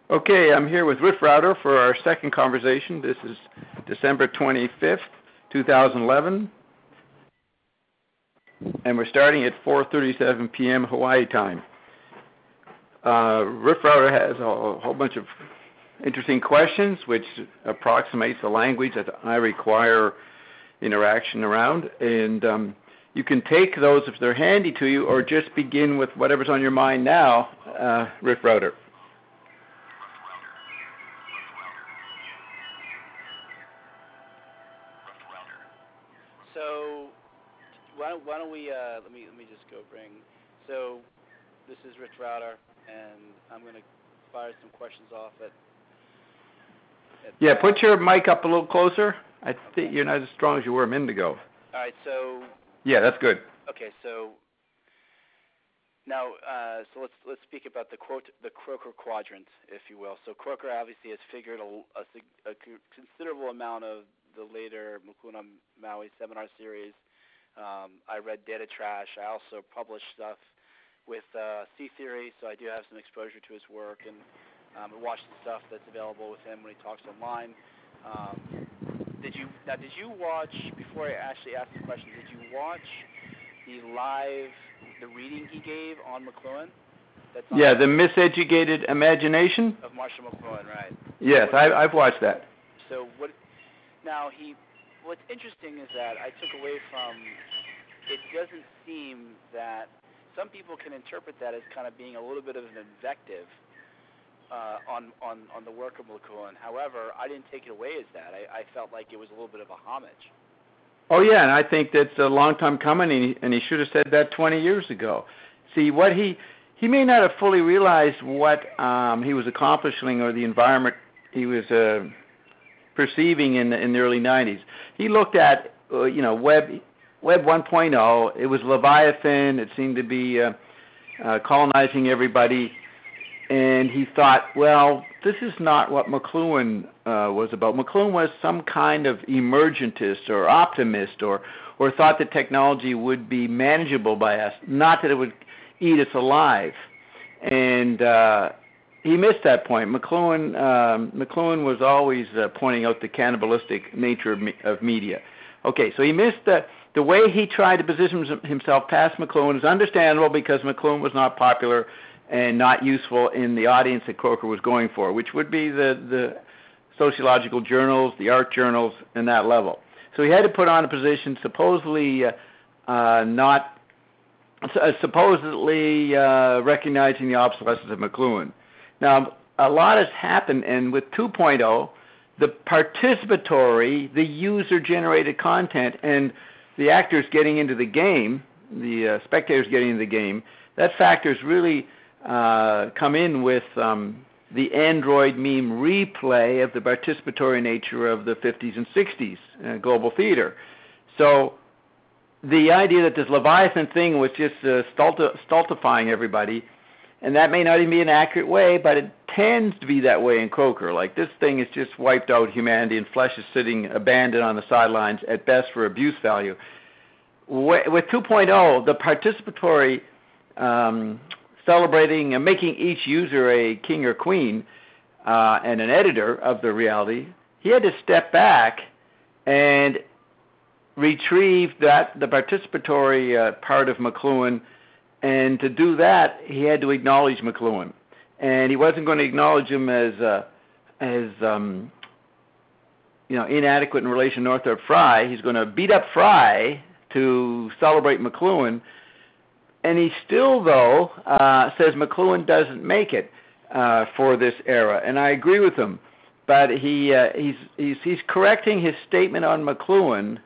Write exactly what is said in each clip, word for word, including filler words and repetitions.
Okay, I'm here with Riff Router for our second conversation. This is December twenty-fifth, two thousand eleven, and we're starting at four thirty-seven p.m. Hawaii time. Uh, Riff Router has a whole bunch of interesting questions, which approximates the language that I require interaction around, and um, you can take those if they're handy to you, or just begin with whatever's on your mind now, uh, Riff Router. So, why don't, why don't we, uh, let me let me just go bring, so this is Rich Router, and I'm going to fire some questions off at, at Yeah, put your mic up a little closer. I think you're not as strong as you were a minute ago. All right, so. Yeah, that's good. Okay, so now, uh, so let's let's speak about the quote, the Croker quadrant, if you will. So Croker obviously has figured a, a, a considerable amount of the later McLuhan on Maui seminar series. Um, I read Data Trash. I also published stuff with uh, C Theory, so I do have some exposure to his work, and um, I watched the stuff that's available with him when he talks online. Um, did you now? Did you watch before I actually asked the question? Did you watch the live the reading he gave on McLuhan? That's on yeah, the Miseducated Imagination of Marshall McLuhan, right? Yes, I, I've watched that. So what? Now he. What's interesting is that I took away from. It doesn't seem that some people can interpret that as kind of being a little bit of an invective uh, on on on the work of McLuhan. However, I didn't take it away as that. I, I felt like it was a little bit of a homage. Oh, yeah, and I think that's a long time coming, and he, and he should have said that twenty years ago. See, what he he may not have fully realized what um, he was accomplishing or the environment he was uh, perceiving in the, in the early nineties. He looked at, uh, you know, Web Web one point oh. It was Leviathan. It seemed to be uh, uh, colonizing everybody. And he thought, well, this is not what McLuhan uh, was about. McLuhan was some kind of emergentist or optimist, or, or thought that technology would be manageable by us, not that it would eat us alive. And uh, he missed that point. McLuhan, um, McLuhan was always uh, pointing out the cannibalistic nature of, me- of media. Okay, so he missed the, the way he tried to position himself past McLuhan is understandable because McLuhan was not popular and not useful in the audience that Croker was going for, which would be the, the sociological journals, the art journals, and that level. So he had to put on a position supposedly uh, uh, not, uh, supposedly uh, recognizing the obsolescence of McLuhan. Now, a lot has happened, and with two point oh, the participatory, the user-generated content, and the actors getting into the game, the uh, spectators getting into the game, that factor is really Uh, come in with um, the Android meme replay of the participatory nature of the fifties and sixties uh, global theater. So the idea that this Leviathan thing was just uh, stulti- stultifying everybody, and that may not even be an accurate way, but it tends to be that way in Croker. Like, this thing has just wiped out humanity, and flesh is sitting abandoned on the sidelines at best for abuse value. With two point oh, the participatory um, celebrating and making each user a king or queen uh, and an editor of the reality, he had to step back and retrieve that the participatory uh, part of McLuhan, and to do that, he had to acknowledge McLuhan, and he wasn't going to acknowledge him as uh, as um, you know inadequate in relation to Northrop Frye. He's going to beat up Frye to celebrate McLuhan. And he still, though, uh, says McLuhan doesn't make it uh, for this era, and I agree with him. But he uh, he's he's he's correcting his statement on McLuhan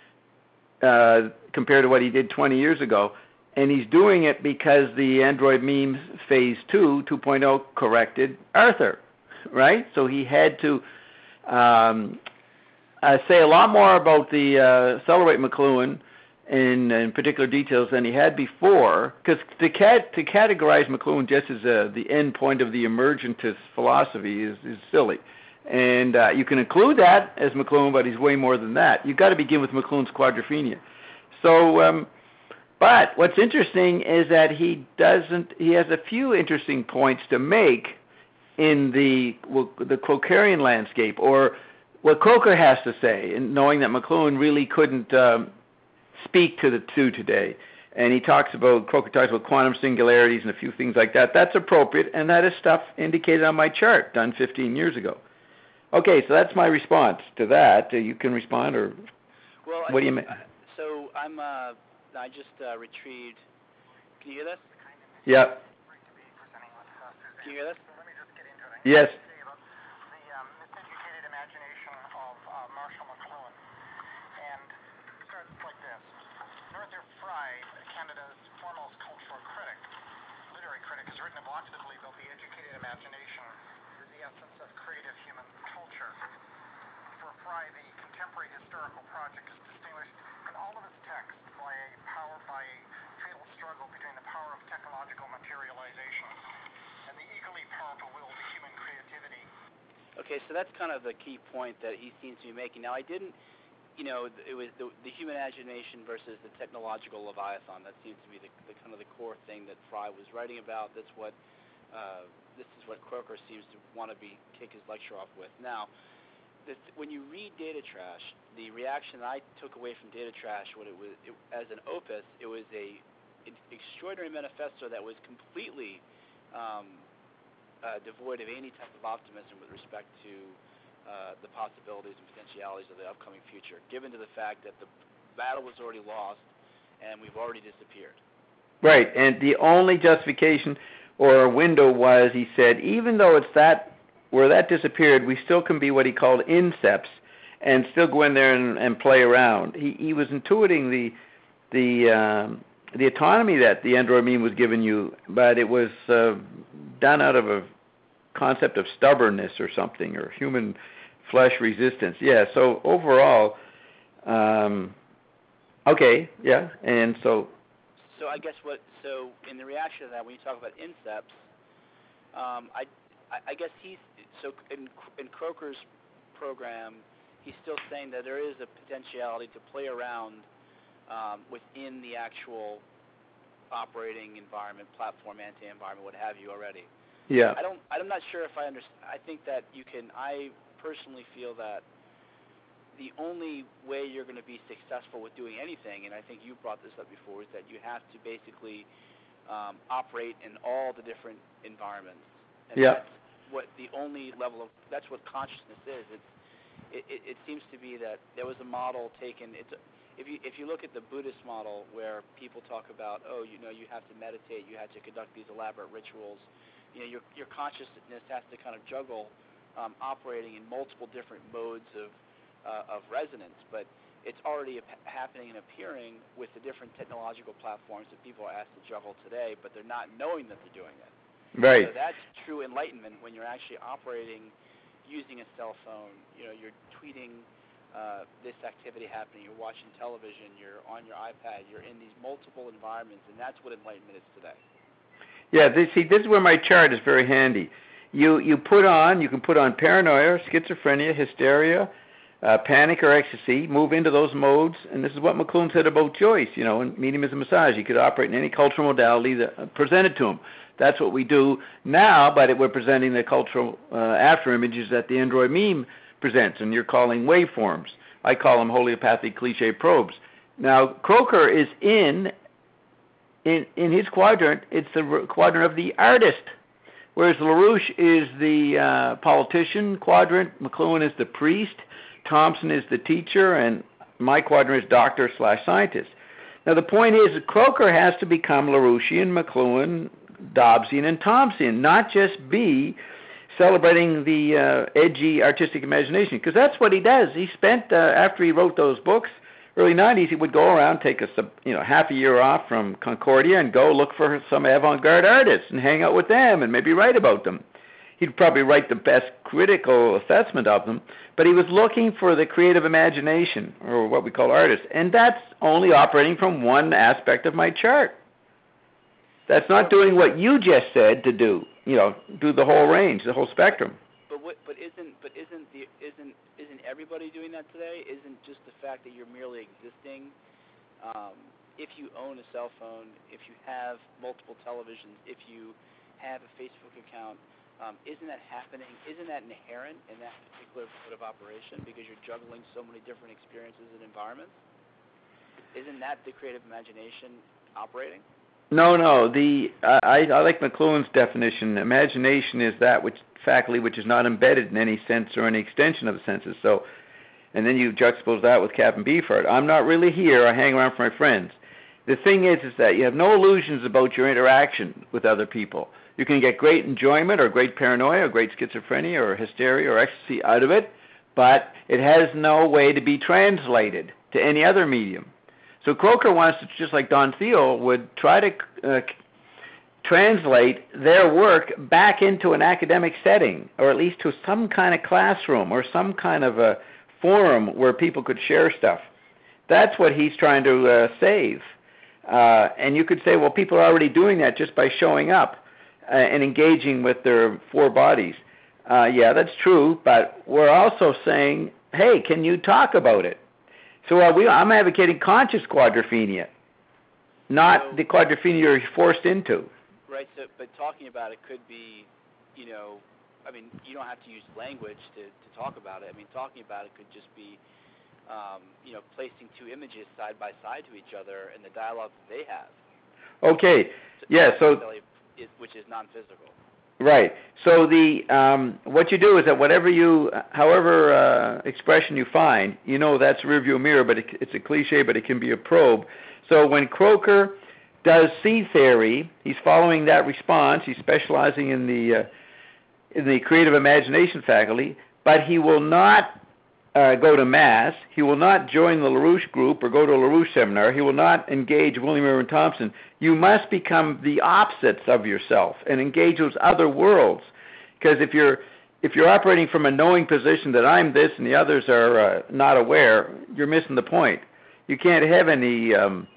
uh, compared to what he did twenty years ago, and he's doing it because the Android meme Phase Two, two point oh, corrected Arthur, right? So he had to um, uh, say a lot more about the uh, celebrate McLuhan in, in particular details than he had before, because to, cat, to categorize McLuhan just as a, the end point of the emergentist philosophy is, is silly. And uh, you can include that as McLuhan, but he's way more than that. You've got to begin with McLuhan's quadrophenia. So, um, but what's interesting is that he doesn't, he has a few interesting points to make in the well, the Crocarian landscape, or what Croker has to say, and knowing that McLuhan really couldn't um, speak to the two today. And he talks about, Croker talks about quantum singularities and a few things like that. That's appropriate, and that is stuff indicated on my chart done fifteen years ago. Okay, so that's my response to that. Uh, you can respond, or well, what I, do you mean? So I'm, uh, I just uh, retrieved, can you hear this? Yeah. Can you hear this? Yes. Canada's foremost cultural critic, literary critic, has written evocatively about the educated imagination is the essence of creative human culture. For Fry, the contemporary historical project is distinguished in all of its texts by a power, by a fatal struggle between the power of technological materialization and the equally powerful will to human creativity. Okay, so that's kind of the key point that he seems to be making. Now, I didn't. You know, it was the, the human imagination versus the technological Leviathan. That seems to be the, the kind of the core thing that Fry was writing about. That's what uh, this is what Croker seems to want to be kick his lecture off with. Now, this, when you read Data Trash, the reaction I took away from Data Trash, what it was it, as an opus, it was a an extraordinary manifesto that was completely um, uh, devoid of any type of optimism with respect to Uh, the possibilities and potentialities of the upcoming future, given to the fact that the battle was already lost and we've already disappeared. Right, and the only justification or window was, he said, even though it's that, where that disappeared, we still can be what he called incepts and still go in there and, and play around. He, he was intuiting the the um, the autonomy that the Android meme was giving you, but it was uh, done out of a concept of stubbornness or something, or human flesh resistance. Yeah, so overall, um, okay, yeah, and so... So I guess what, so in the reaction to that, when you talk about incepts, um, I, I guess he's, so in, in Croker's program, he's still saying that there is a potentiality to play around um, within the actual operating environment, platform, anti-environment, what have you already. Yeah. I don't, I'm not sure if I understand. I think that you can, I personally feel that the only way you're going to be successful with doing anything, and I think you brought this up before, is that you have to basically um, operate in all the different environments. And yeah. That's what the only level of, that's what consciousness is. It's, it, it, it seems to be that there was a model taken, it's a, if you if you look at the Buddhist model where people talk about, oh, you know, you have to meditate, you have to conduct these elaborate rituals, you know, your your consciousness has to kind of juggle um, operating in multiple different modes of uh, of resonance, but it's already ap- happening and appearing with the different technological platforms that people are asked to juggle today, but they're not knowing that they're doing it. Right. So that's true enlightenment when you're actually operating using a cell phone. You know, you're tweeting uh, this activity happening, you're watching television, you're on your iPad, you're in these multiple environments, and that's what enlightenment is today. Yeah, this, see, this is where my chart is very handy. You you put on, you can put on paranoia, schizophrenia, hysteria, uh, panic or ecstasy, move into those modes, and this is what McLuhan said about Joyce, you know, and medium as a massage. He could operate in any cultural modality that uh, presented to him. That's what we do now, but we're presenting the cultural uh, after images that the Android meme presents, and you're calling waveforms. I call them homeopathic cliche probes. Now, Croker is in In, in his quadrant, it's the quadrant of the artist, whereas LaRouche is the uh, politician quadrant, McLuhan is the priest, Thompson is the teacher, and my quadrant is doctor slash scientist. Now the point is that Croker has to become LaRouchian, McLuhan, Dobbsian, and Thompson, not just be celebrating the uh, edgy artistic imagination, because that's what he does. He spent, uh, after he wrote those books, early nineties, he would go around, take a you know half a year off from Concordia and go look for some avant-garde artists and hang out with them and maybe write about them. He'd probably write the best critical assessment of them, but he was looking for the creative imagination, or what we call artists, and that's only operating from one aspect of my chart. That's not doing what you just said to do, you know, do the whole range, the whole spectrum. But what, but isn't but isn't the isn't isn't everybody doing that today? Isn't just the fact that you're merely existing? Um, if you own a cell phone, if you have multiple televisions, if you have a Facebook account, Um, isn't that happening? Isn't that inherent in that particular mode of operation because you're juggling so many different experiences and environments? Isn't that the creative imagination operating? No, no. The I, I like McLuhan's definition. Imagination is that which faculty which is not embedded in any sense or any extension of the senses. So, and then you juxtapose that with Captain Beefheart. I'm not really here. I hang around for my friends. The thing is, is that you have no illusions about your interaction with other people. You can get great enjoyment or great paranoia or great schizophrenia or hysteria or ecstasy out of it, but it has no way to be translated to any other medium. So Croker wants to, just like Don Thiel, would try to uh, translate their work back into an academic setting, or at least to some kind of classroom or some kind of a forum where people could share stuff. That's what he's trying to uh, save. Uh, and you could say, well, people are already doing that just by showing up uh, and engaging with their four bodies. Uh, yeah, that's true, but we're also saying, hey, can you talk about it? So uh, we, I'm advocating conscious quadrophenia, not so, the quadrophenia you're forced into. Right, so, but talking about it could be, you know, I mean, you don't have to use language to, to talk about it. I mean, talking about it could just be, um, you know, placing two images side by side to each other and the dialogue that they have. Okay, yeah, so... Is, which is non-physical. Right. So the um, what you do is that whatever you, however uh, expression you find, you know that's a rearview mirror, but it, it's a cliche, but it can be a probe. So when Croker does C theory, he's following that response. He's specializing in the uh, in the creative imagination faculty, but he will not uh, go to Mass. He will not join the LaRouche group or go to a LaRouche seminar. He will not engage William Irwin Thompson. You must become the opposites of yourself and engage those other worlds. Because if you're if you're operating from a knowing position that I'm this and the others are uh, not aware, you're missing the point. You can't have any um,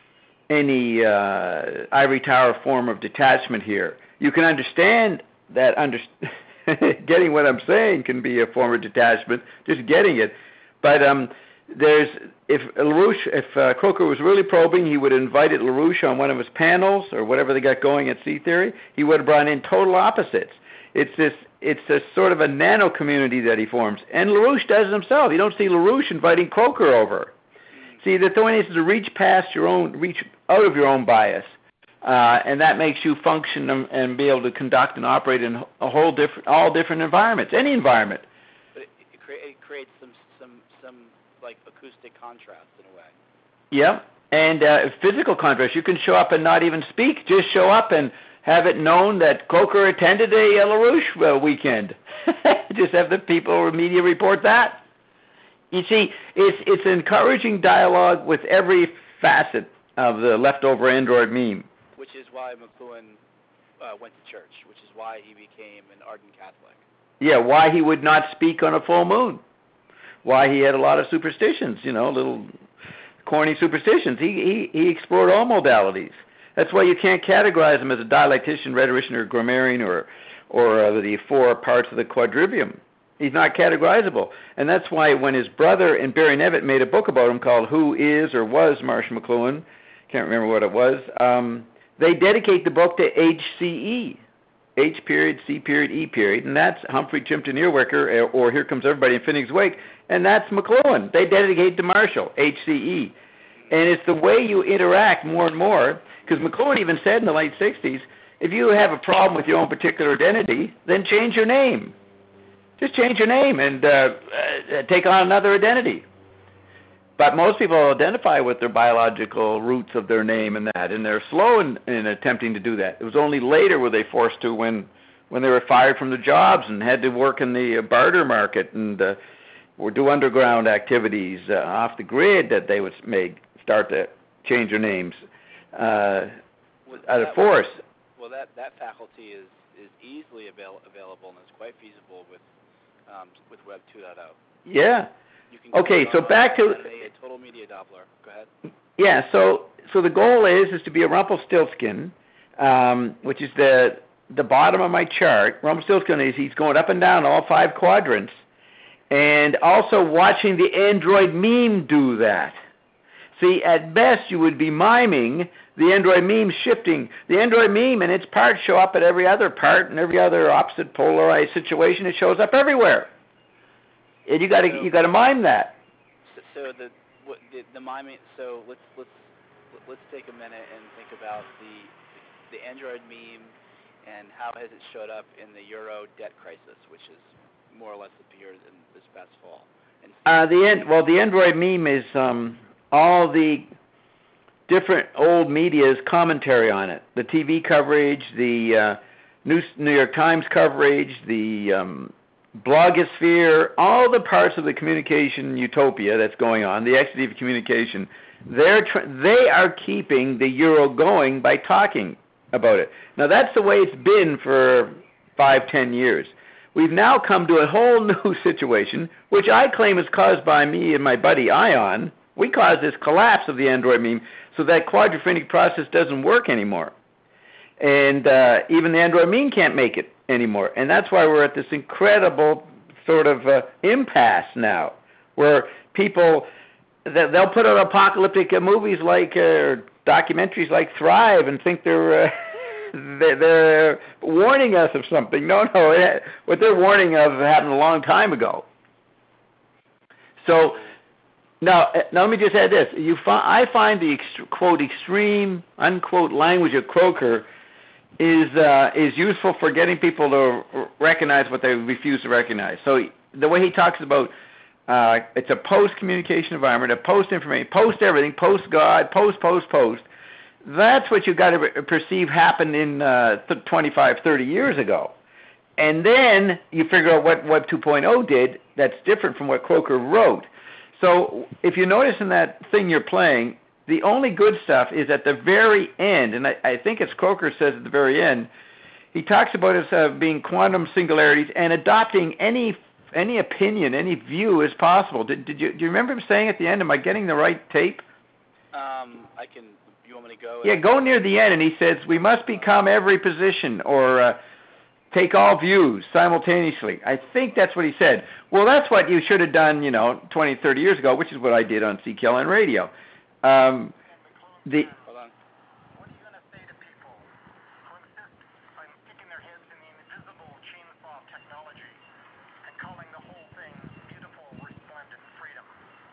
any uh, ivory tower form of detachment here. You can understand that under getting what I'm saying can be a form of detachment, just getting it. But um, there's if LaRouche, if uh, Croker was really probing, he would have invited LaRouche on one of his panels or whatever they got going at C Theory. He would have brought in total opposites. It's this, it's this sort of a nano community that he forms, and LaRouche does it himself. You don't see LaRouche inviting Croker over. See, the point is to reach past your own, reach out of your own bias. Uh, and that makes you function and, and be able to conduct and operate in a whole different, all different environments, any environment. But it, it, cre- it creates some, some, some like acoustic contrast in a way. Yeah, and uh, physical contrast. You can show up and not even speak. Just show up and have it known that Croker attended a uh, LaRouche uh, weekend. Just have the people or media report that. You see, it's it's encouraging dialogue with every facet of the leftover Android meme. Which is why McLuhan uh, went to church, which is why he became an ardent Catholic. Yeah, why he would not speak on a full moon. Why he had a lot of superstitions, you know, little corny superstitions. He he, he explored all modalities. That's why you can't categorize him as a dialectician, rhetorician, or grammarian, or, or uh, the four parts of the quadrivium. He's not categorizable. And that's why when his brother and Barry Nevitt made a book about him called Who Is or Was Marshall McLuhan, can't remember what it was, um, they dedicate the book to H C E, H period, C period, E period, and that's Humphrey Chimpton Earwicker, or Here Comes Everybody in Finneg's Wake, and that's McLuhan. They dedicate to Marshall, H C E. And it's the way you interact more and more, because McLuhan even said in the late sixties, if you have a problem with your own particular identity, then change your name. Just change your name and uh, uh, take on another identity. But most people identify with their biological roots of their name and that, and they're slow in, in attempting to do that. It was only later were they forced to when when they were fired from their jobs and had to work in the barter market and uh, or do underground activities uh, off the grid that they would make, start to change their names uh, well, out of force. Well, that, that faculty is, is easily avail- available and is quite feasible with um, with Web two point oh. Yeah. Okay, so back to a total media Doppler. Go ahead. Yeah, so so the goal is is to be a Rumpelstiltskin, um, which is the the bottom of my chart. Rumpelstiltskin is he's going up and down all five quadrants, and also watching the Android meme do that. See, at best, you would be miming the Android meme shifting. The Android meme and its parts show up at every other part and every other opposite polarized situation. It shows up everywhere, and you got to So- you got to mime that. So, so the, what, the the miming. So let's let's let's take a minute and think about the the Android meme and how has it showed up in the Euro debt crisis, which is more or less appeared in this past fall. And Uh, the end. Well, the Android meme is um, all the different old media's commentary on it. The T V coverage, the uh, New, New York Times coverage, the um, blogosphere, all the parts of the communication utopia that's going on, the ecstasy of communication. They're tr- they are keeping the euro going by talking about it. Now that's the way it's been for five, ten years. We've now come to a whole new situation, which I claim is caused by me and my buddy Ion. We caused this collapse of the Android meme so that quadrophenic process doesn't work anymore. And uh, even the Android meme can't make it anymore. And that's why we're at this incredible sort of uh, impasse now, where people, they'll put out apocalyptic uh, movies like, uh, documentaries like Thrive and think they're... Uh, They're warning us of something. No, no, what they're warning of happened a long time ago. So now, now let me just add this: you fi- I find the ext- quote extreme unquote language of Croker is uh, is useful for getting people to recognize what they refuse to recognize. So the way he talks about uh, it's a post-communication environment, a post-information, post-everything, post-God, post, post, post. That's what you got to re- perceive happened in uh, th- twenty-five, thirty years ago. And then you figure out what Web two point oh did that's different from what Croker wrote. So if you notice in that thing you're playing, the only good stuff is at the very end, and I, I think it's Croker says at the very end, he talks about it as uh, being quantum singularities and adopting any any opinion, any view as possible. Did, did you do you remember him saying at the end, am I getting the right tape? Um, I can. You want me to go? Yeah, go near the end, and he says, we must become every position or uh, take all views simultaneously. I think that's what he said. Well, that's what you should have done, you know, twenty, thirty years ago, which is what I did on C K L N Radio. Um, the Hold on. What are you going to say to people who insist on sticking their heads in the invisible chainsaw of technology and calling the whole thing beautiful, resplendent freedom?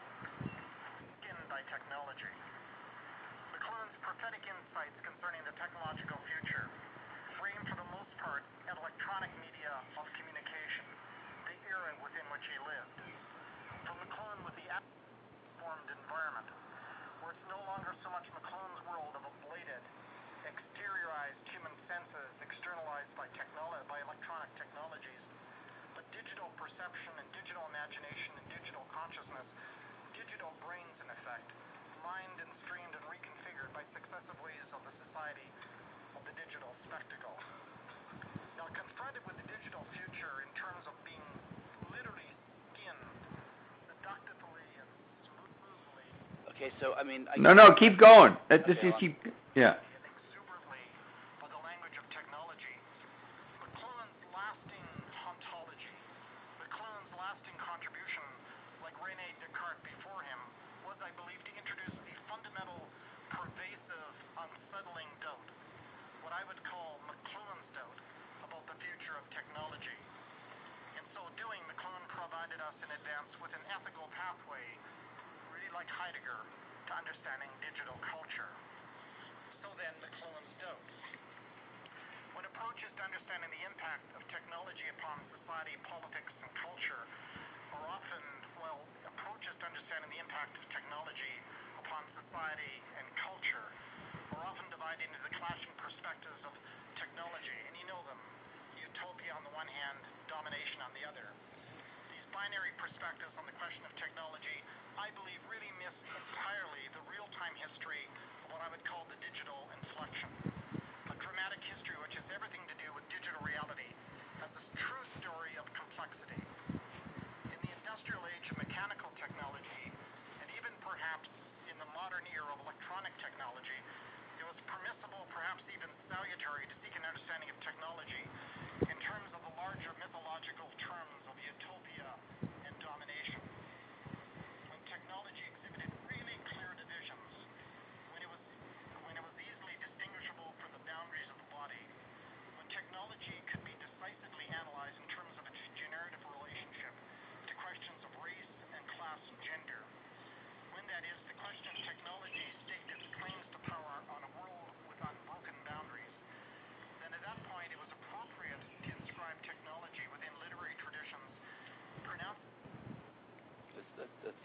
Skinned by technology. McLuhan's prophetic insights concerning the technological future frame for the most part an electronic media of communication, the era within which he lived. For McLuhan was the formed environment, where it's no longer so much McLuhan's world of ablated, exteriorized human senses externalized by technology, by electronic technologies, but digital perception and digital imagination and digital consciousness, digital brains in effect, mined and streamed and reconfigured by successive ways of the society of the digital spectacle. Now, confronted with the digital future in terms of being literally skinned, seductively and smoothly, Okay, so I mean. I no, no, keep going. Uh, This Okay, is well, keep. Yeah. and exuberantly by the language of technology, McLuhan's lasting ontology, McLuhan's lasting contribution, like Rene Descartes before him, was, I believe, to introduce a fundamental, pervasive, unsettling doubt, what I would call McLuhan's doubt about the future of technology. In so doing, McLuhan provided us in advance with an ethical pathway, really like Heidegger, to understanding digital culture. So then, McLuhan's doubt. When approaches to understanding the impact of technology upon society, politics, and culture are often, well, approaches to understanding the impact of technology upon society and culture are often divided into the clashing perspectives of technology, and you know them. Utopia on the one hand, domination on the other. These binary perspectives on the question of technology, I believe, really miss entirely the real-time history of what I would call the digital inflection. A dramatic history which has everything to do with digital reality as a true story of complexity. In the industrial age of mechanical technology, and even perhaps in the modern era of electronic technology, it was permissible, perhaps even salutary, to seek an understanding of technology in terms of the larger mythological terms of utopia and domination. When technology exhibited really clear divisions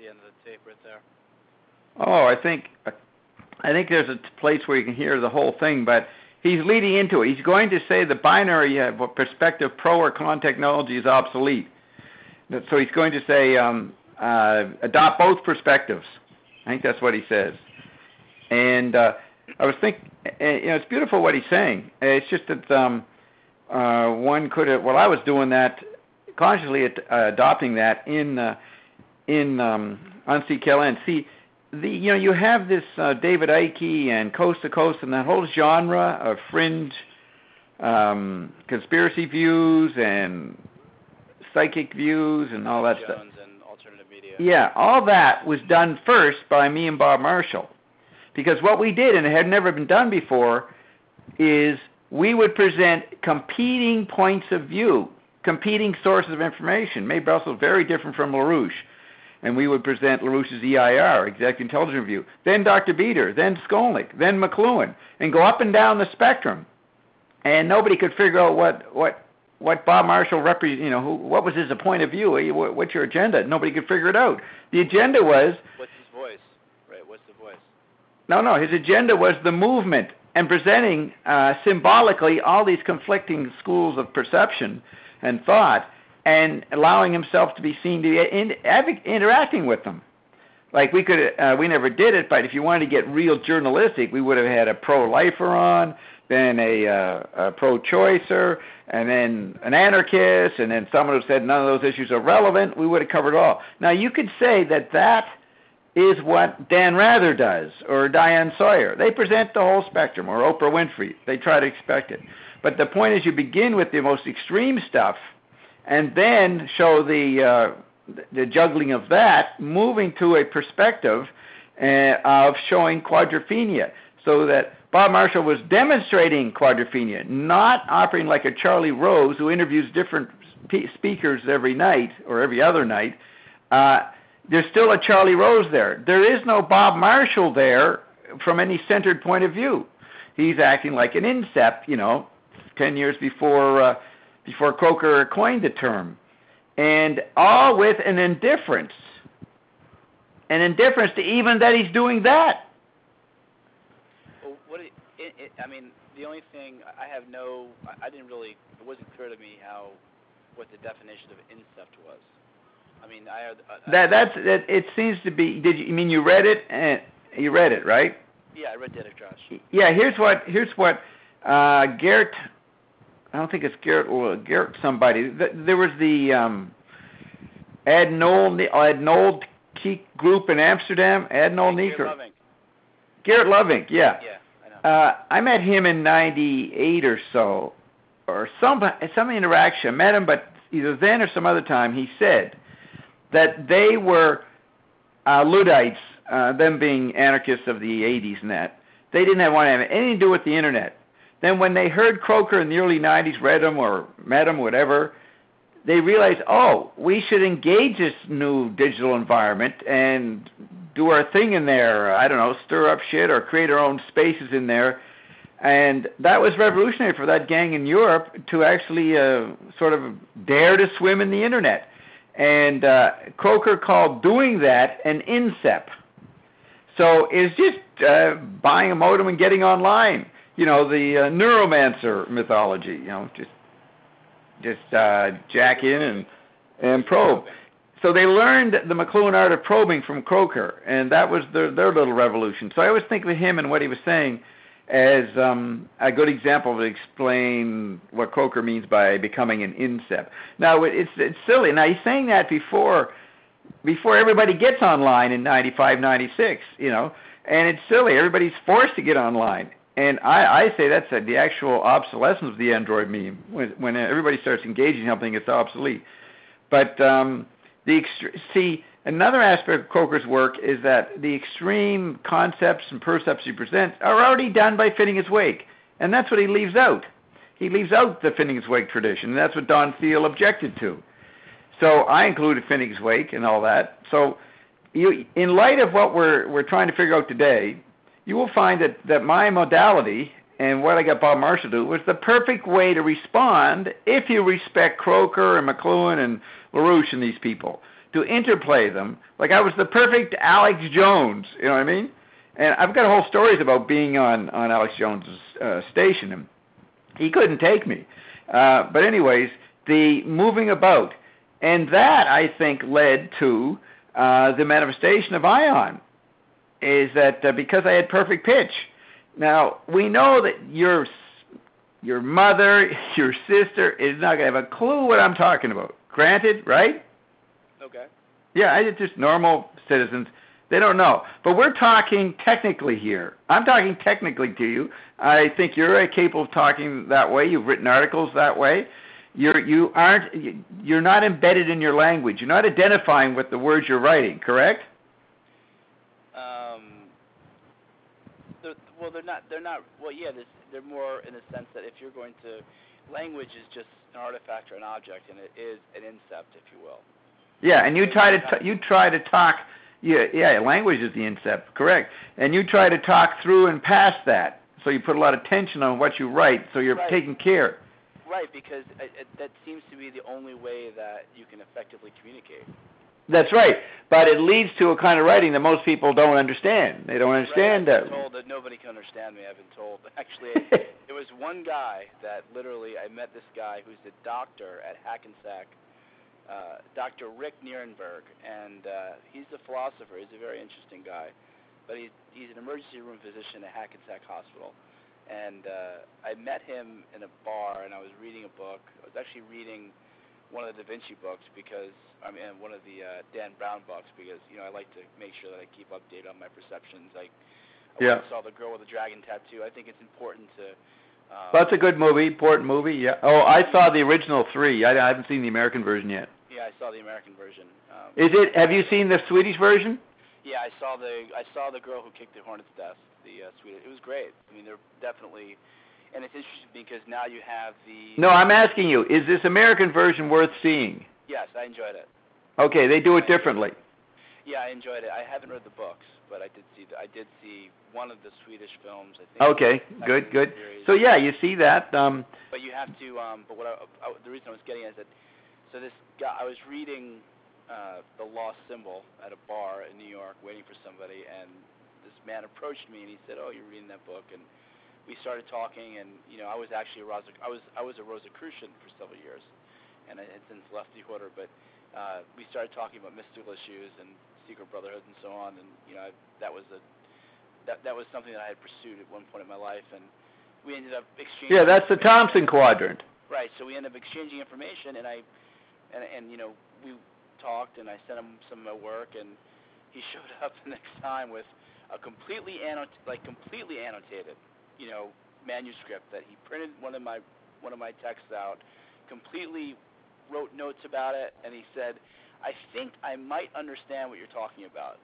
the end of the tape right there. Oh, I think I think there's a place where you can hear the whole thing, but he's leading into it. He's going to say the binary uh, perspective pro or con technology is obsolete. So he's going to say um, uh, adopt both perspectives. I think that's what he says. And uh, I was thinking, you know, it's beautiful what he's saying. It's just that um, uh, one could have, well, I was doing that, consciously uh, adopting that in uh, in um, on C K L N. See, the you know, you have this uh, David Icke and Coast to Coast and that whole genre of fringe um, conspiracy views and psychic views and all that Jones stuff. And alternative media. Yeah, all that was done first by me and Bob Marshall. Because what we did, and it had never been done before, is we would present competing points of view, competing sources of information. Maybe also very different from LaRouche. And we would present LaRouche's E I R, Executive Intelligence Review, then Doctor Beater, then Skolnick, then McLuhan, and go up and down the spectrum. And nobody could figure out what, what, what Bob Marshall represents, you know, who, what was his point of view, what's your agenda? Nobody could figure it out. The agenda was... What's his voice? Right, what's the voice? No, no, his agenda was the movement and presenting uh, symbolically all these conflicting schools of perception and thought and allowing himself to be seen to be in, in, interacting with them. Like we could, uh, we never did it, but if you wanted to get real journalistic, we would have had a pro-lifer on, then a, uh, a pro-choicer, and then an anarchist, and then someone who said none of those issues are relevant. We would have covered it all. Now, you could say that that is what Dan Rather does, or Diane Sawyer. They present the whole spectrum, or Oprah Winfrey. They try to expect it. But the point is you begin with the most extreme stuff, and then show the, uh, the juggling of that, moving to a perspective uh, of showing quadrophenia, so that Bob Marshall was demonstrating quadrophenia, not operating like a Charlie Rose who interviews different p- speakers every night, or every other night. Uh, There's still a Charlie Rose there. There is no Bob Marshall there from any centered point of view. He's acting like an incept, you know, ten years before uh, before Croker coined the term. And all with an indifference. An indifference to even that he's doing that. Well, what it, it, it, I mean, the only thing, I have no, I, I didn't really, it wasn't clear to me how, what the definition of incept was. I mean, I, I that that's that. It seems to be. Did you I mean you read it? And you read it, right? Yeah, I read Derek Josh. Yeah. Here's what. Here's what. Uh, Garrett. I don't think it's Garrett. Well, Garrett. Somebody. There was the um, Ad Noel Ad Noel group in Amsterdam. Ad Noel Garrett Loving. Garrett Loving. Yeah. Yeah, I know. Uh, I met him in ninety-eight or so, or some some interaction. I met him, but either then or some other time, he said that they were uh, Luddites, uh, them being anarchists of the eighties and that. They didn't have, want to have anything to do with the Internet. Then when they heard Croker in the early nineties, read him or met him, whatever, they realized, oh, we should engage this new digital environment and do our thing in there, I don't know, stir up shit or create our own spaces in there. And that was revolutionary for that gang in Europe to actually uh, sort of dare to swim in the Internet. And uh, Croker called doing that an incept. So it's just uh, buying a modem and getting online. You know, the uh, neuromancer mythology, you know, just just uh, jack in and, and probe. So they learned the McLuhan art of probing from Croker, and that was their, their little revolution. So I always think of him and what he was saying as um, a good example to explain what Croker means by becoming an incept. Now, it's it's silly. Now, he's saying that before before everybody gets online in ninety-five, ninety-six, you know, and it's silly. Everybody's forced to get online. And I, I say that's a, the actual obsolescence of the Android meme. When, when everybody starts engaging in something, it's obsolete. But um, the extre- see, another aspect of Croker's work is that the extreme concepts and percepts he presents are already done by Phineas Wake, and that's what he leaves out. He leaves out the Phineas Wake tradition, and that's what Don Thiel objected to. So I included Phineas Wake and all that. So you, in light of what we're we're trying to figure out today, you will find that, that my modality and what I got Bob Marshall to do was the perfect way to respond if you respect Croker and McLuhan and LaRouche and these people, to interplay them like I was the perfect Alex Jones, you know what I mean? And I've got whole stories about being on, on Alex Jones' uh, station, and he couldn't take me. Uh, but anyways, the moving about, and that, I think, led to uh, the manifestation of Ion, is that uh, because I had perfect pitch. Now, we know that your, your mother, your sister is not going to have a clue what I'm talking about. Granted, right? Okay. Yeah, I just normal citizens, they don't know. But we're talking technically here. I'm talking technically to you. I think you're capable of talking that way. You've written articles that way. You're you aren't you're not embedded in your language. You're not identifying with the words you're writing. Correct? Um. They're, well, they're not. They're not. Well, yeah. They're more in the sense that if you're going to, language is just an artifact or an object, and it is an incept, if you will. Yeah, and you try to t- you try to talk. Yeah, yeah. Language is the incept, correct? And you try to talk through and past that. So you put a lot of tension on what you write. So you're right. taking care. Right, because it, it, that seems to be the only way that you can effectively communicate. That's right, but it leads to a kind of writing that most people don't understand. They don't understand right, I've that. been told that nobody can understand me. I've been told. Actually, there was one guy that literally I met. This guy who's a doctor at Hackensack, uh, Doctor Rick Nierenberg, and uh, he's a philosopher. He's a very interesting guy, but he's he's an emergency room physician at Hackensack Hospital. And uh, I met him in a bar, and I was reading a book. I was actually reading one of the Da Vinci books because, I mean, one of the uh, Dan Brown books because, you know, I like to make sure that I keep updated on my perceptions. Like, I yeah. saw The Girl with the Dragon Tattoo. I think it's important to... Um, well, that's a good movie, important movie, yeah. Oh, I saw the original three. I, I haven't seen the American version yet. Yeah, I saw the American version. Um, Is it? Have you seen the Swedish version? Yeah, I saw the I saw the Girl Who Kicked the Hornet's Death. The uh, Swedish. It was great. I mean, they're definitely, and it's interesting because now you have the. No, I'm asking you: is this American version worth seeing? Yes, I enjoyed it. Okay, they do it differently. Yeah, I enjoyed it. I haven't read the books, but I did see. The, I did see one of the Swedish films. I think. Okay, good, good. So yeah, you see that. Um, but you have to. Um, but what I, I, the reason I was getting at is that, so this guy, I was reading uh, The Lost Symbol at a bar in New York, waiting for somebody, and this man approached me and he said, "Oh, you're reading that book?" And we started talking, and you know, I was actually a Rosa, I was I was a Rosicrucian for several years, and I had since left the order. But uh, we started talking about mystical issues and secret brotherhoods and so on, and you know, I, that was a that that was something that I had pursued at one point in my life, and we ended up exchanging. Yeah, that's the Thompson Quadrant. Right. So we ended up exchanging information, and I and and you know, we talked, and I sent him some of my work, and he showed up the next time with a completely annot- like completely annotated, you know, manuscript that he printed one of my one of my texts out, completely wrote notes about it, and he said, "I think I might understand what you're talking about."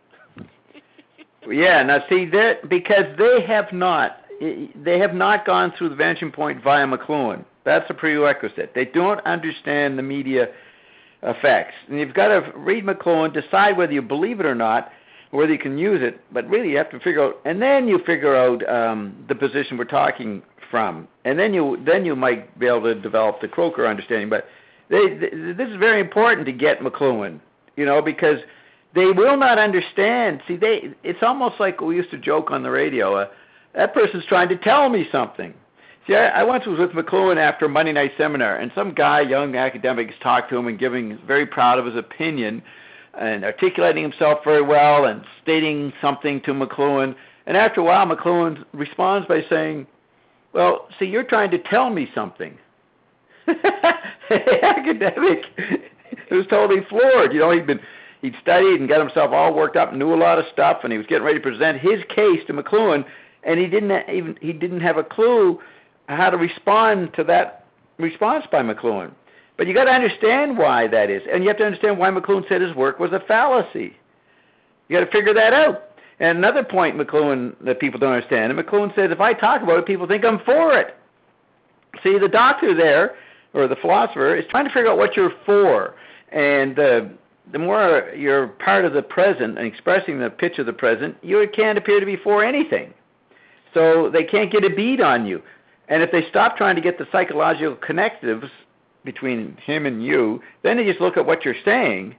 Yeah, now see that because they have not they have not gone through the vanishing point via McLuhan. That's a prerequisite. They don't understand the media effects, and you've got to read McLuhan, decide whether you believe it or not, whether you can use it, but really you have to figure out, and then you figure out um, the position we're talking from, and then you then you might be able to develop the Croker understanding. But they, they, this is very important to get McLuhan, you know, because they will not understand. See, they it's almost like we used to joke on the radio. Uh, that person's trying to tell me something. See, I, I once was with McLuhan after a Monday night seminar, and some guy, young academic, talked to him and giving very proud of his opinion, and articulating himself very well and stating something to McLuhan. And after a while, McLuhan responds by saying, "Well, see, you're trying to tell me something." The academic was totally floored. You know, he'd been he'd studied and got himself all worked up and knew a lot of stuff, and he was getting ready to present his case to McLuhan, and he didn't even he didn't have a clue how to respond to that response by McLuhan. But you got to understand why that is, and you have to understand why McLuhan said his work was a fallacy. You got to figure that out. And another point McLuhan that people don't understand, and McLuhan says, if I talk about it, people think I'm for it. See, the doctor there, or the philosopher, is trying to figure out what you're for, and uh, the more you're part of the present and expressing the pitch of the present, you can't appear to be for anything. So they can't get a bead on you. And if they stop trying to get the psychological connectives between him and you, then they just look at what you're saying.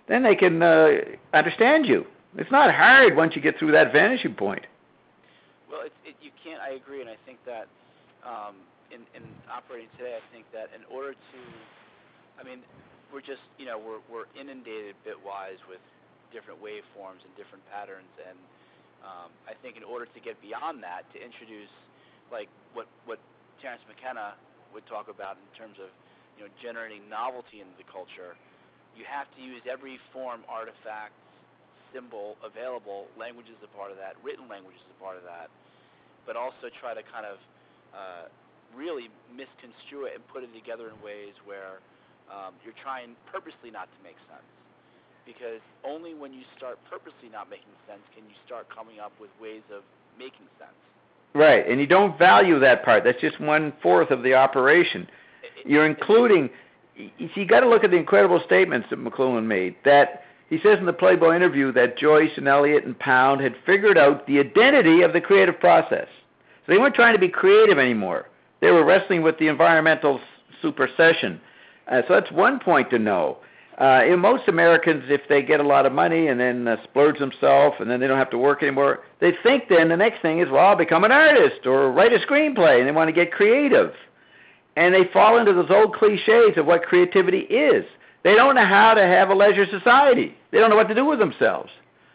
then they can uh, understand you. It's not hard once you get through that vanishing point. Well, it, it, you can't. I agree, and I think that um, in, in operating today, I think that in order to, I mean, we're just, you know, we're we're inundated bitwise with different waveforms and different patterns, and um, I think in order to get beyond that, to introduce like what what Terence McKenna would talk about in terms of, you know, generating novelty into the culture, you have to use every form, artifact, symbol available. Language is a part of that. Written language is a part of that. But also try to kind of uh, really misconstrue it and put it together in ways where um, you're trying purposely not to make sense. Because only when you start purposely not making sense can you start coming up with ways of making sense. Right, and you don't value that part. That's just one-fourth of the operation. It, You're including, you see, you got to look at the incredible statements that McLuhan made, that he says in the Playboy interview that Joyce and Eliot and Pound had figured out the identity of the creative process. So they weren't trying to be creative anymore. They were wrestling with the environmental supersession. Uh, so that's one point to know. Uh, in most Americans, if they get a lot of money and then uh, splurge themselves and then they don't have to work anymore, they think then the next thing is, well, I'll become an artist or write a screenplay, and they want to get creative. And they fall into those old cliches of what creativity is. They don't know how to have a leisure society. They don't know what to do with themselves.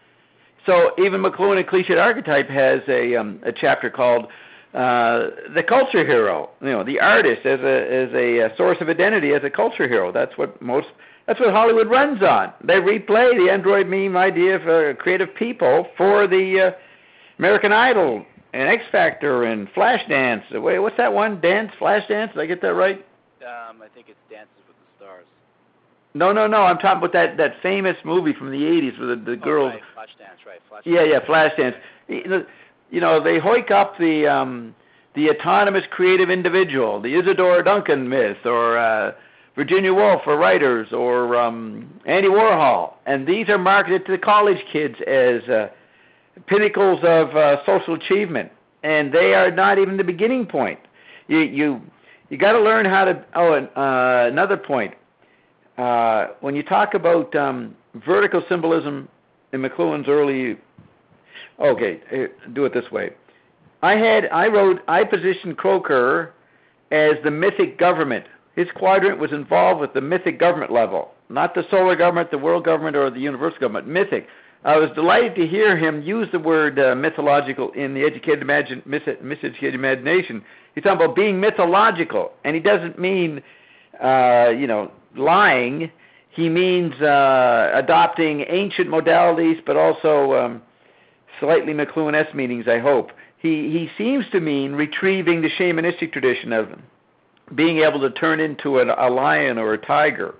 So even McLuhan in Cliched Archetype has a, um, a chapter called uh, The Culture Hero, you know, the artist as a, as a, a source of identity as a culture hero. That's what most... That's what Hollywood runs on. They replay the android meme idea for creative people for the uh, American Idol and X Factor and Flashdance. Wait, what's that one? Dance? Flashdance? Did I get that right? Um, I think it's Dances with the Stars. No, no, no. I'm talking about that, that famous movie from the eighties with the, the oh, girls. Right, Flashdance, right. Flashdance. Yeah, yeah, Flashdance. You know, you know, they hoik up the um, the autonomous creative individual, the Isadora Duncan myth, or... Uh, Virginia Woolf for writers, or um, Andy Warhol. And these are marketed to the college kids as uh, pinnacles of uh, social achievement. And they are not even the beginning point. You you, you got to learn how to... Oh, and, uh, another point. Uh, when you talk about um, vertical symbolism in McLuhan's early... Okay, do it this way. I had, I wrote, I positioned Croker as the mythic government. His quadrant was involved with the mythic government level, not the solar government, the world government, or the universal government, mythic. I was delighted to hear him use the word uh, mythological in the educated imagine, mis- miseducated imagination. He's talking about being mythological, and he doesn't mean, uh, you know, lying. He means uh, adopting ancient modalities, but also um, slightly McLuhan-esque meanings, I hope. He, he seems to mean retrieving the shamanistic tradition of being able to turn into a, a lion or a tiger,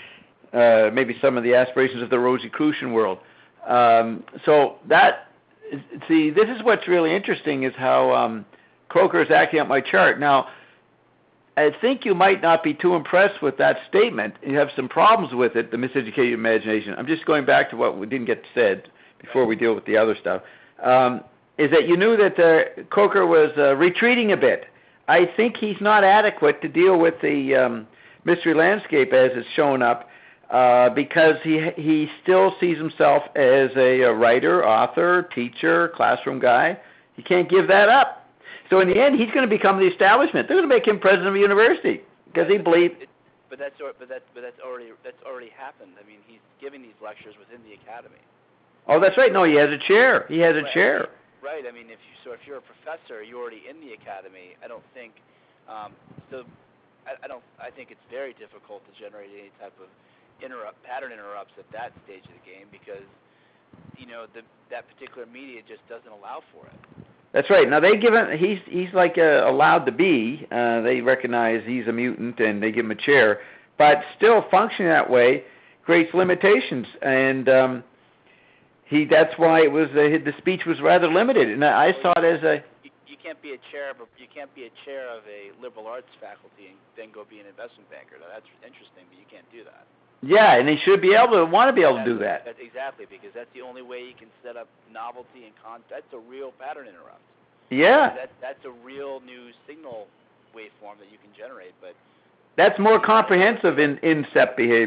uh, maybe some of the aspirations of the Rosicrucian world. Um, so that, see, this is what's really interesting is how um, Croker is acting out my chart. Now, I think you might not be too impressed with that statement. You have some problems with it, the miseducated imagination. I'm just going back to what we didn't get said before we deal with the other stuff, um, is that you knew that uh, Croker was uh, retreating a bit. I think he's not adequate to deal with the um, mystery landscape as it's shown up uh, because he he still sees himself as a, a writer, author, teacher, classroom guy. He can't give that up. So in the end, he's going to become the establishment. They're going to make him president of a university because he believes. But that's but that but that's already that's already happened. I mean, he's giving these lectures within the academy. Oh, that's right. No, he has a chair. He has a right. chair. Right. I mean, if you, so if you're a professor, you're already in the academy. I don't think um, so. I, I don't. I think it's very difficult to generate any type of interrupt pattern interrupts at that stage of the game because you know the, that particular media just doesn't allow for it. That's right. Now they give him. He's he's like uh, allowed to be. Uh, they recognize he's a mutant and they give him a chair, but still functioning that way creates limitations and. Um, He, that's why it was uh, the speech was rather limited, and I saw it as a. You, you can't be a chair, but you can't be a chair of a liberal arts faculty and then go be an investment banker. Now, that's interesting, but you can't do that. Yeah, and he should be able to want to be able that's, to do that. That's exactly, because that's the only way you can set up novelty and con. That's a real pattern interrupt. Yeah. That that's a real new signal waveform that you can generate, but. That's more comprehensive in incept behavior.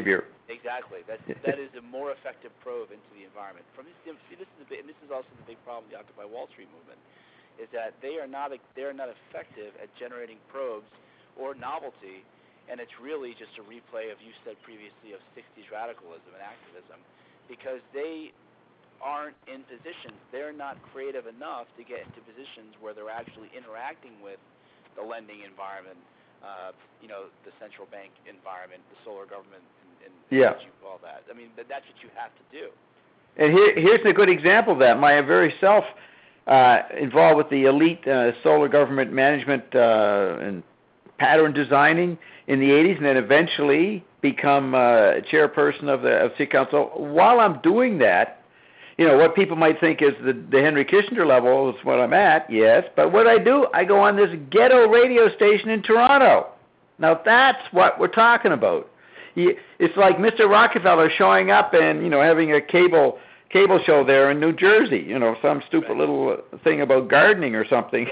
Exactly. That's, that is a more effective probe into the environment. From this, see, this is a big, and this is also the big problem of the Occupy Wall Street movement, is that they are not they are not effective at generating probes or novelty, and it's really just a replay of, you said previously, of sixties radicalism and activism, because they aren't in positions. They're not creative enough to get into positions where they're actually interacting with the lending environment, uh, you know, the central bank environment, the solar government. And yeah. What you call that. I mean, but that's what you have to do. And here, here's a good example of that. My very self uh, involved with the elite uh, solar government management uh, and pattern designing in the eighties, and then eventually become uh, chairperson of the of City Council. While I'm doing that, you know, what people might think is the, the Henry Kissinger level is what I'm at, yes. But what I do, I go on this ghetto radio station in Toronto. Now that's what we're talking about. It's like Mister Rockefeller showing up and, you know, having a cable cable show there in New Jersey, you know, some stupid right. little thing about gardening or something.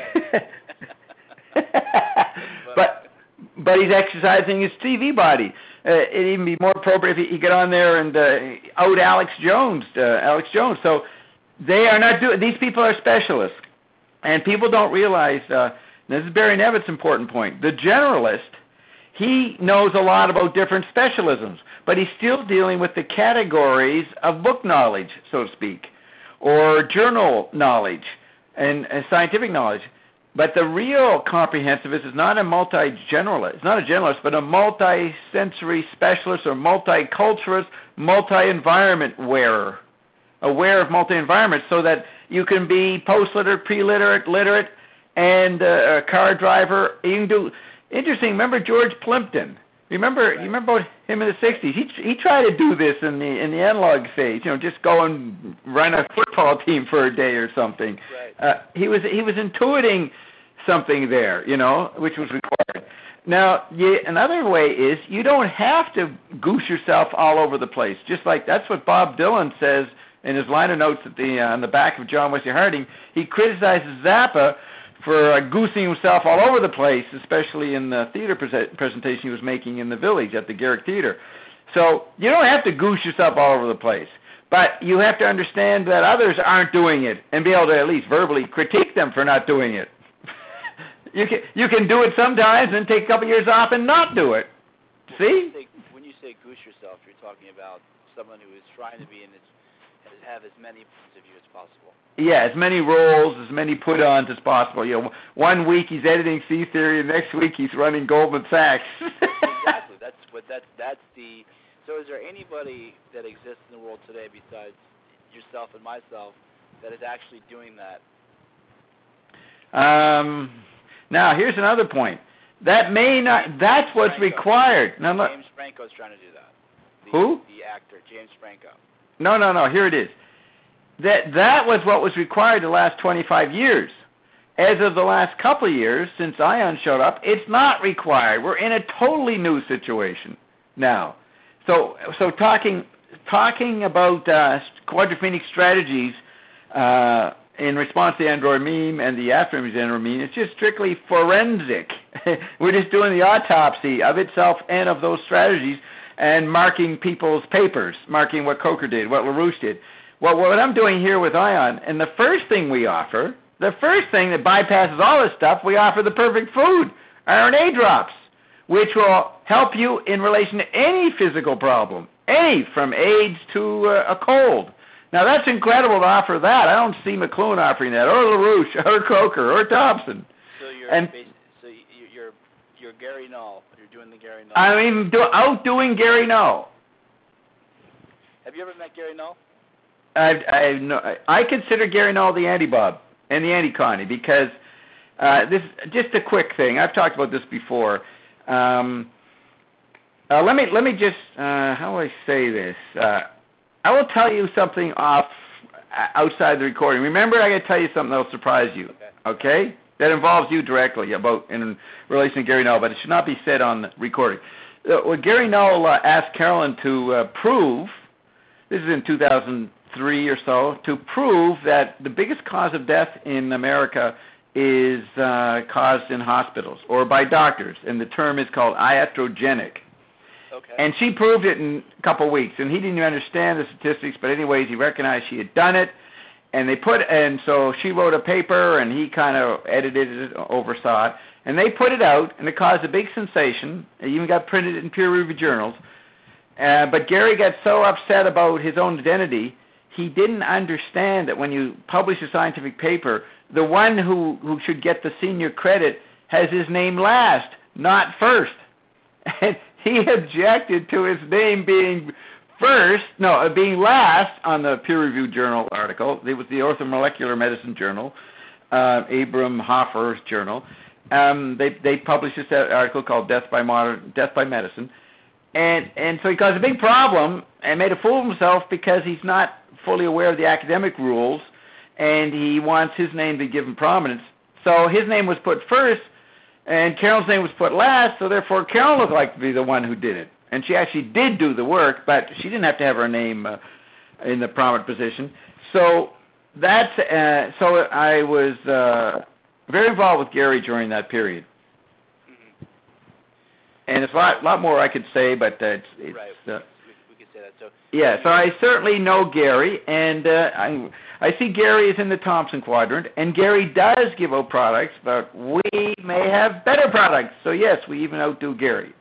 but but he's exercising his T V body. Uh, it'd even be more appropriate if he, he got on there and uh, out Alex Jones, uh, Alex Jones. So they are not doing. These people are specialists, and people don't realize. Uh, this is Barry Nevitt's important point. The generalist. He knows a lot about different specialisms, but he's still dealing with the categories of book knowledge, so to speak, or journal knowledge and, and scientific knowledge. But the real comprehensivist is not a multi-generalist, it's not a generalist, but a multi-sensory specialist or multiculturalist, multi-environment wearer, aware of multi-environments, so that you can be post-literate, pre-literate, literate, and uh, a car driver. You can do... Interesting. Remember George Plimpton? Remember, right. You remember him in the sixties? He he tried to do this in the in the analog phase. You know, just go and run a football team for a day or something. Right. Uh, he was he was intuiting something there, you know, which was required. Now, you, another way is you don't have to goose yourself all over the place. Just like that's what Bob Dylan says in his liner notes at the uh, on the back of John Wesley Harding. He criticizes Zappa for uh, goosing himself all over the place, especially in the theater pre- presentation he was making in the Village at the Garrick Theater. So you don't have to goose yourself all over the place, but you have to understand that others aren't doing it and be able to at least verbally critique them for not doing it. you can you can do it sometimes and take a couple years off and not do it. See? When you say, when you say goose yourself, you're talking about someone who is trying to be in its have as many points of view as possible. Yeah, as many roles, as many put-ons as possible. You know, one week he's editing C Theory, and next week he's running Goldman Sachs. Exactly. That's what that's that's the. So, is there anybody that exists in the world today besides yourself and myself that is actually doing that? Um. Now, here's another point. That may not. That's James what's Franco. required. Now, look. James Franco's trying to do that. The, Who? The actor, James Franco. No, no, no. Here it is. That that was what was required the last twenty-five years. As of the last couple of years, since ION showed up, it's not required. We're in a totally new situation now. So, so talking talking about uh, quadrophenic strategies uh, in response to the Android meme and the after-image Android meme, it's just strictly forensic. We're just doing the autopsy of itself and of those strategies, and marking people's papers, marking what Coker did, what LaRouche did. Well, what I'm doing here with ION, and the first thing we offer, the first thing that bypasses all this stuff, we offer the perfect food, R N A drops, which will help you in relation to any physical problem, any, from AIDS to uh, a cold. Now, that's incredible to offer that. I don't see McLuhan offering that, or LaRouche, or Coker, or Thompson. So you're, and, basi- so you're, you're Gary Null. You're doing the Gary Null. I'm even do- outdoing Gary Null. Have you ever met Gary Null? I, I, no, I consider Gary Null the anti-Bob and the anti-Connie because uh, this just a quick thing. I've talked about this before. Um, uh, let me let me just uh, how do I say this? Uh, I will tell you something off outside the recording. Remember, I got to tell you something that will surprise you. Okay. Okay? That involves you directly about in relation to Gary Null, but it should not be said on the recording. Uh, what Gary Null uh, asked Carolyn to uh, prove, this is in two thousand three or so, to prove that the biggest cause of death in America is uh, caused in hospitals or by doctors, and the term is called iatrogenic. Okay. And she proved it in a couple of weeks, and he didn't even understand the statistics, but anyways, he recognized she had done it, and they put, and so she wrote a paper, and he kind of edited it, oversaw it, and they put it out, and it caused a big sensation. It even got printed in peer-reviewed journals. Uh, but Gary got so upset about his own identity, he didn't understand that when you publish a scientific paper, the one who, who should get the senior credit has his name last, not first. And he objected to his name being first, no, uh, being last on the peer-reviewed journal article. It was the Orthomolecular Medicine Journal, uh, Abram Hoffer's journal. Um, they they published this article called "Death by Modern Death by Medicine," and and so he caused a big problem and made a fool of himself because he's not fully aware of the academic rules, and he wants his name to be given prominence. So his name was put first, and Carol's name was put last. So therefore, Carol looked like to be the one who did it, and she actually did do the work, but she didn't have to have her name uh, in the prominent position. So that's uh, so I was. Uh, very involved with Gary during that period. Mm-hmm. And it's a lot, lot more I could say, but uh, it's... it's right. uh, we, we could say that. So, yeah, so I certainly know Gary, and uh, I, I see Gary is in the Thompson Quadrant, and Gary does give out products, but we may have better products. So, yes, we even outdo Gary.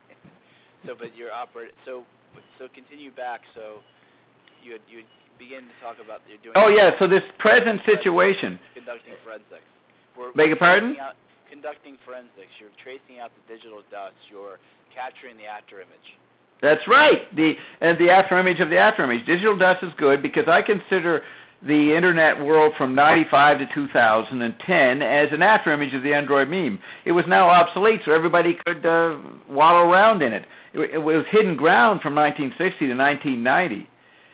So, but you're operating... So, so continue back. So, you had, you had begin to talk about... You're doing... Oh, yeah, so this present situation... Conducting forensics. We're, Beg your pardon? Out, conducting forensics. You're tracing out the digital dust. You're capturing the after image. That's right. The and the after image of the after image. Digital dust is good because I consider the internet world from ninety-five to two thousand ten as an after image of the Android meme. It was now obsolete, so everybody could uh, wallow around in it. it. It was hidden ground from nineteen sixty to nineteen ninety.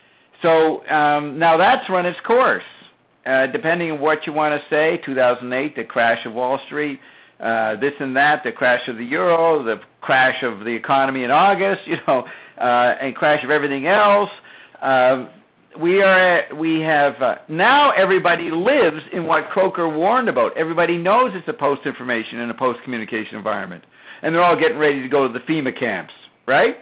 So um, now that's run its course. Uh, depending on what you want to say, two thousand eight, the crash of Wall Street, uh, this and that, the crash of the euro, the crash of the economy in August, you know, uh, and crash of everything else. Uh, we are, we have, uh, now everybody lives in what Croker warned about. Everybody knows it's a post-information and a post-communication environment. And they're all getting ready to go to the FEMA camps, right?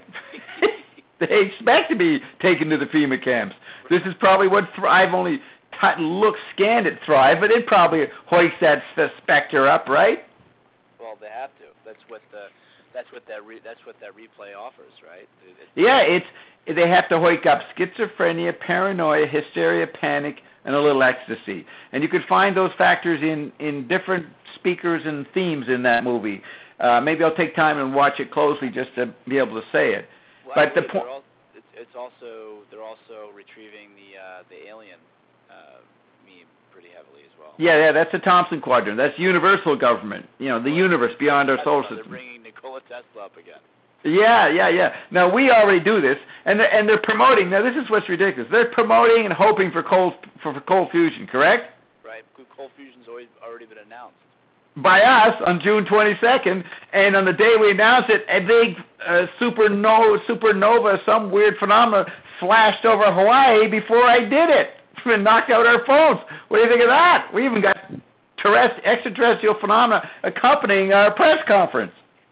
They expect to be taken to the FEMA camps. This is probably what Thrive only... look scanned at Thrive, but it probably hoists that the specter up, right? Well, they have to. That's what the that's what that re, that's what that replay offers, right? It's, yeah, it's they have to hoik up schizophrenia, paranoia, hysteria, panic, and a little ecstasy. And you could find those factors in in different speakers and themes in that movie. Uh, maybe I'll take time and watch it closely just to be able to say it. Well, but the point it's, it's also they're also retrieving the uh, the alien. Uh, meme pretty heavily as well. Yeah, yeah, that's the Thompson Quadrant. That's universal government. You know, the universe beyond our solar system. They're bringing Nikola Tesla up again. Yeah, yeah, yeah. Now, we already do this, and they're, and they're promoting. Now, this is what's ridiculous. They're promoting and hoping for cold for, for cold fusion, correct? Right. Cold fusion's always already been announced. By us on June twenty-second, and on the day we announced it, a big uh, supernova, supernova, some weird phenomena flashed over Hawaii before I did it. And knocked out our phones. What do you think of that? We even got terrest- extraterrestrial phenomena accompanying our press conference.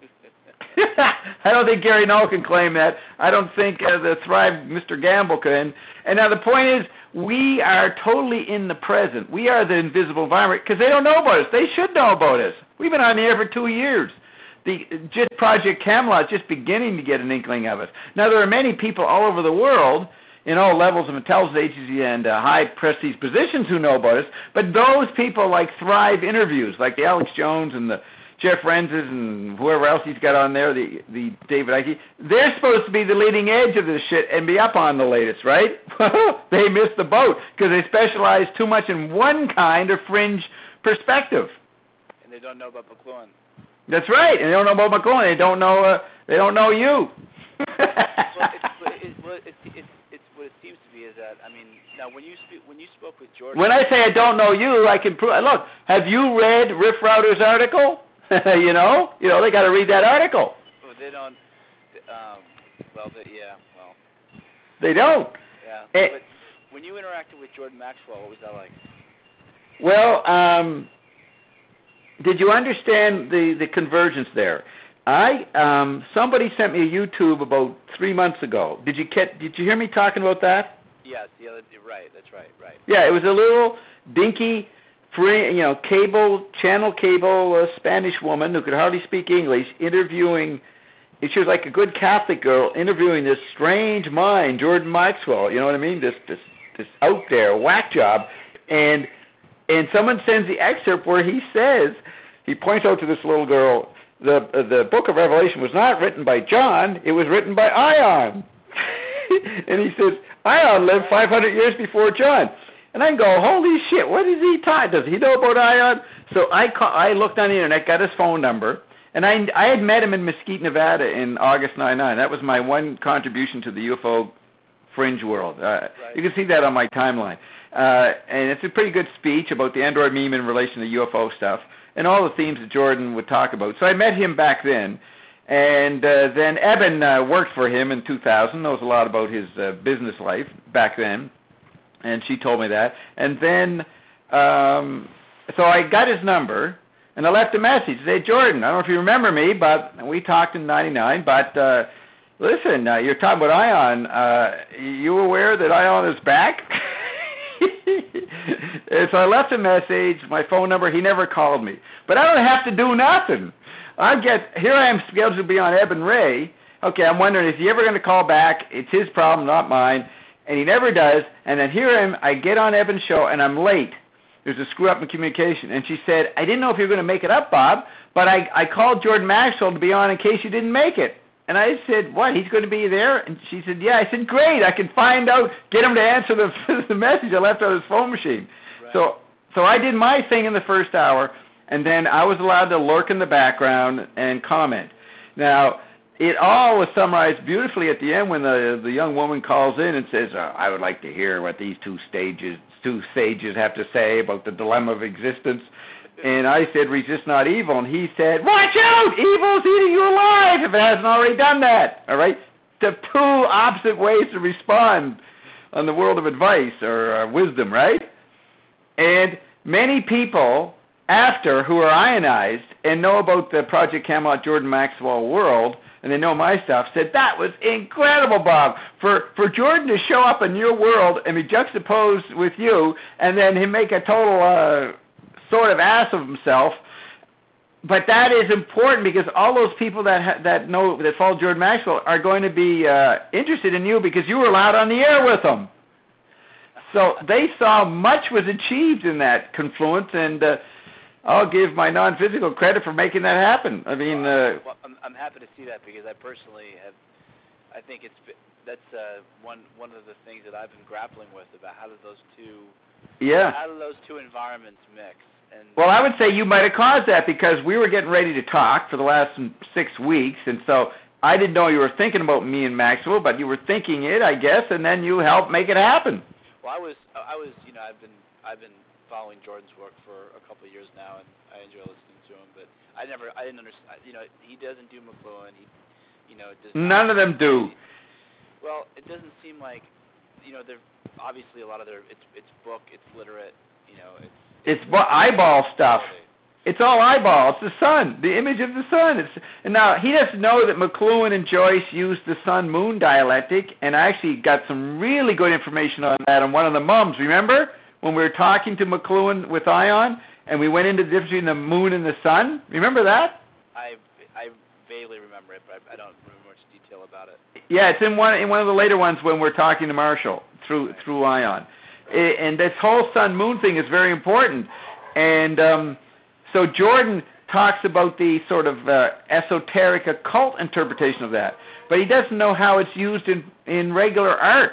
I don't think Gary Null can claim that. I don't think uh, the Thrive Mister Gamble can. And now the point is, we are totally in the present. We are the invisible environment because they don't know about us. They should know about us. We've been on the air for two years. The J I T Project Camelot is just beginning to get an inkling of us. Now, there are many people all over the world in all levels of intelligence agency and uh, high prestige positions who know about us, but those people like Thrive interviews, like the Alex Jones and the Jeff Renzes and whoever else he's got on there, the, the David Icke, they're supposed to be the leading edge of this shit and be up on the latest, right? They missed the boat because they specialize too much in one kind of fringe perspective. And they don't know about McLuhan. That's right, and they don't know about McLuhan. They don't know. Uh, they don't know you. well, it's, it, well, it's, it's, it's what it seems to be is that I mean now when you speak, when you spoke with Jordan. When I say I don't know you, I can prove. Look, have you read Riff Router's article? you know, you know they got to read that article. Well, they don't. Um, well, they, yeah, well. They don't. Yeah. It, but when you interacted with Jordan Maxwell, what was that like? Well, um, did you understand the the convergence there? I um, somebody sent me a YouTube about three months ago. Did you get? Did you hear me talking about that? Yes, the other, right. That's right, right. Yeah, it was a little dinky, free, you know, cable channel cable uh, Spanish woman who could hardly speak English, interviewing. She was like a good Catholic girl interviewing this strange mind, Jordan Maxwell. You know what I mean? This this this out there whack job, and and someone sends the excerpt where he says, he points out to this little girl, the uh, the Book of Revelation was not written by John, it was written by Ion. And he says Ion lived five hundred years before John. And I go, holy shit, what is he talking? Does he know about Ion? So I call, I looked on the internet, got his phone number. And I, I had met him in Mesquite, Nevada in August ninety-nine. That was my one contribution to the U F O fringe world. Uh, right. You can see that on my timeline. Uh, and it's a pretty good speech about the Android meme in relation to U F O stuff and all the themes that Jordan would talk about. So I met him back then. And uh, then Eben uh, worked for him in two thousand, knows a lot about his uh, business life back then. And she told me that. And then, um, so I got his number. And I left a message. Say, Jordan, I don't know if you remember me, but we talked in ninety-nine, but uh, listen, uh, you're talking about Ion. Uh, you aware that Ion is back? And so I left a message, my phone number. He never called me. But I don't have to do nothing. I get, here I am scheduled to be on Eben Ray. Okay, I'm wondering, is he ever going to call back? It's his problem, not mine. And he never does. And then here I am, I get on Eben's show, and I'm late. There's a screw-up in communication. And she said, I didn't know if you were going to make it up, Bob, but I, I called Jordan Maxwell to be on in case you didn't make it. And I said, what, he's going to be there? And she said, yeah. I said, great, I can find out, get him to answer the, the message I left on his phone machine. Right. So so I did my thing in the first hour, and then I was allowed to lurk in the background and comment. Now, it all was summarized beautifully at the end when the the young woman calls in and says, uh, I would like to hear what these two stages, two sages have to say about the dilemma of existence. And I said, resist not evil. And he said, watch out! Evil's eating you alive if it hasn't already done that. All right? The two opposite ways to respond on the world of advice or uh, wisdom, right? And many people after who are ionized and know about the Project Camelot Jordan Maxwell world, and they know my stuff, said, that was incredible, Bob. For for Jordan to show up in your world and be juxtaposed with you, and then him make a total uh, sort of ass of himself. But that is important because all those people that ha- that know that follow Jordan Maxwell are going to be uh, interested in you because you were allowed on the air with them. So they saw much was achieved in that confluence, and uh, I'll give my non-physical credit for making that happen. I mean, uh, well, I'm, I'm happy to see that because I personally have. I think it's that's uh, one one of the things that I've been grappling with about how do those two. Yeah. How do those two environments mix? And well, I would say you might have caused that because we were getting ready to talk for the last six weeks, and so I didn't know you were thinking about me and Maxwell, but you were thinking it, I guess, and then you helped make it happen. Well, I was, I was, you know, I've been, I've been following Jordan's work for a couple of years now, and I enjoy listening to him. But I never, I didn't understand. You know, he doesn't do McLuhan. He, you know, does none not, of them do. Well, it doesn't seem like, you know, they're obviously a lot of their, it's, it's book, it's literate, you know, it's. It's eyeball stuff. It's all eyeball. It's the sun, the image of the sun. It's, and now, he doesn't know that McLuhan and Joyce used the sun-moon dialectic, and I actually got some really good information on that on one of the mums. Remember when we were talking to McLuhan with Ion, and we went into the difference between the moon and the sun? Remember that? I, I vaguely remember it, but I, I don't remember much detail about it. Yeah, it's in one in one of the later ones when we're talking to Marshall through right. through Ion. And this whole sun-moon thing is very important. And um, so Jordan talks about the sort of uh, esoteric occult interpretation of that. But he doesn't know how it's used in, in regular art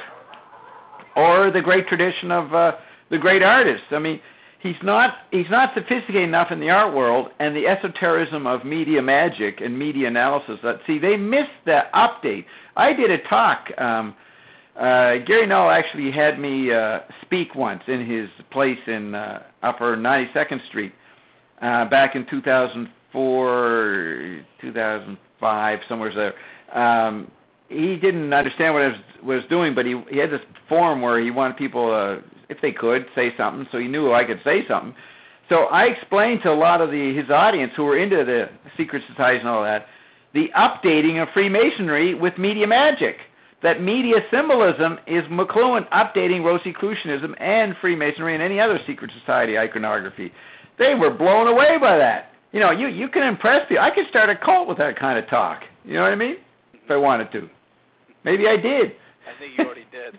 or the great tradition of uh, the great artists. I mean, he's not he's not sophisticated enough in the art world and the esotericism of media magic and media analysis. That, see, they missed the update. I did a talk... Um, Uh, Gary Null actually had me uh, speak once in his place in uh, Upper ninety-second Street uh, back in two thousand four, two thousand five, somewhere there. Um, he didn't understand what I was, was doing, but he, he had this forum where he wanted people, uh, if they could, say something, so he knew I could say something. So I explained to a lot of the his audience who were into the secret societies and all that, the updating of Freemasonry with media magic. That media symbolism is McLuhan updating Rosicrucianism and Freemasonry and any other secret society iconography. They were blown away by that. You know, you, you can impress people. I could start a cult with that kind of talk. You know what I mean? If I wanted to. Maybe I did. I think you already did.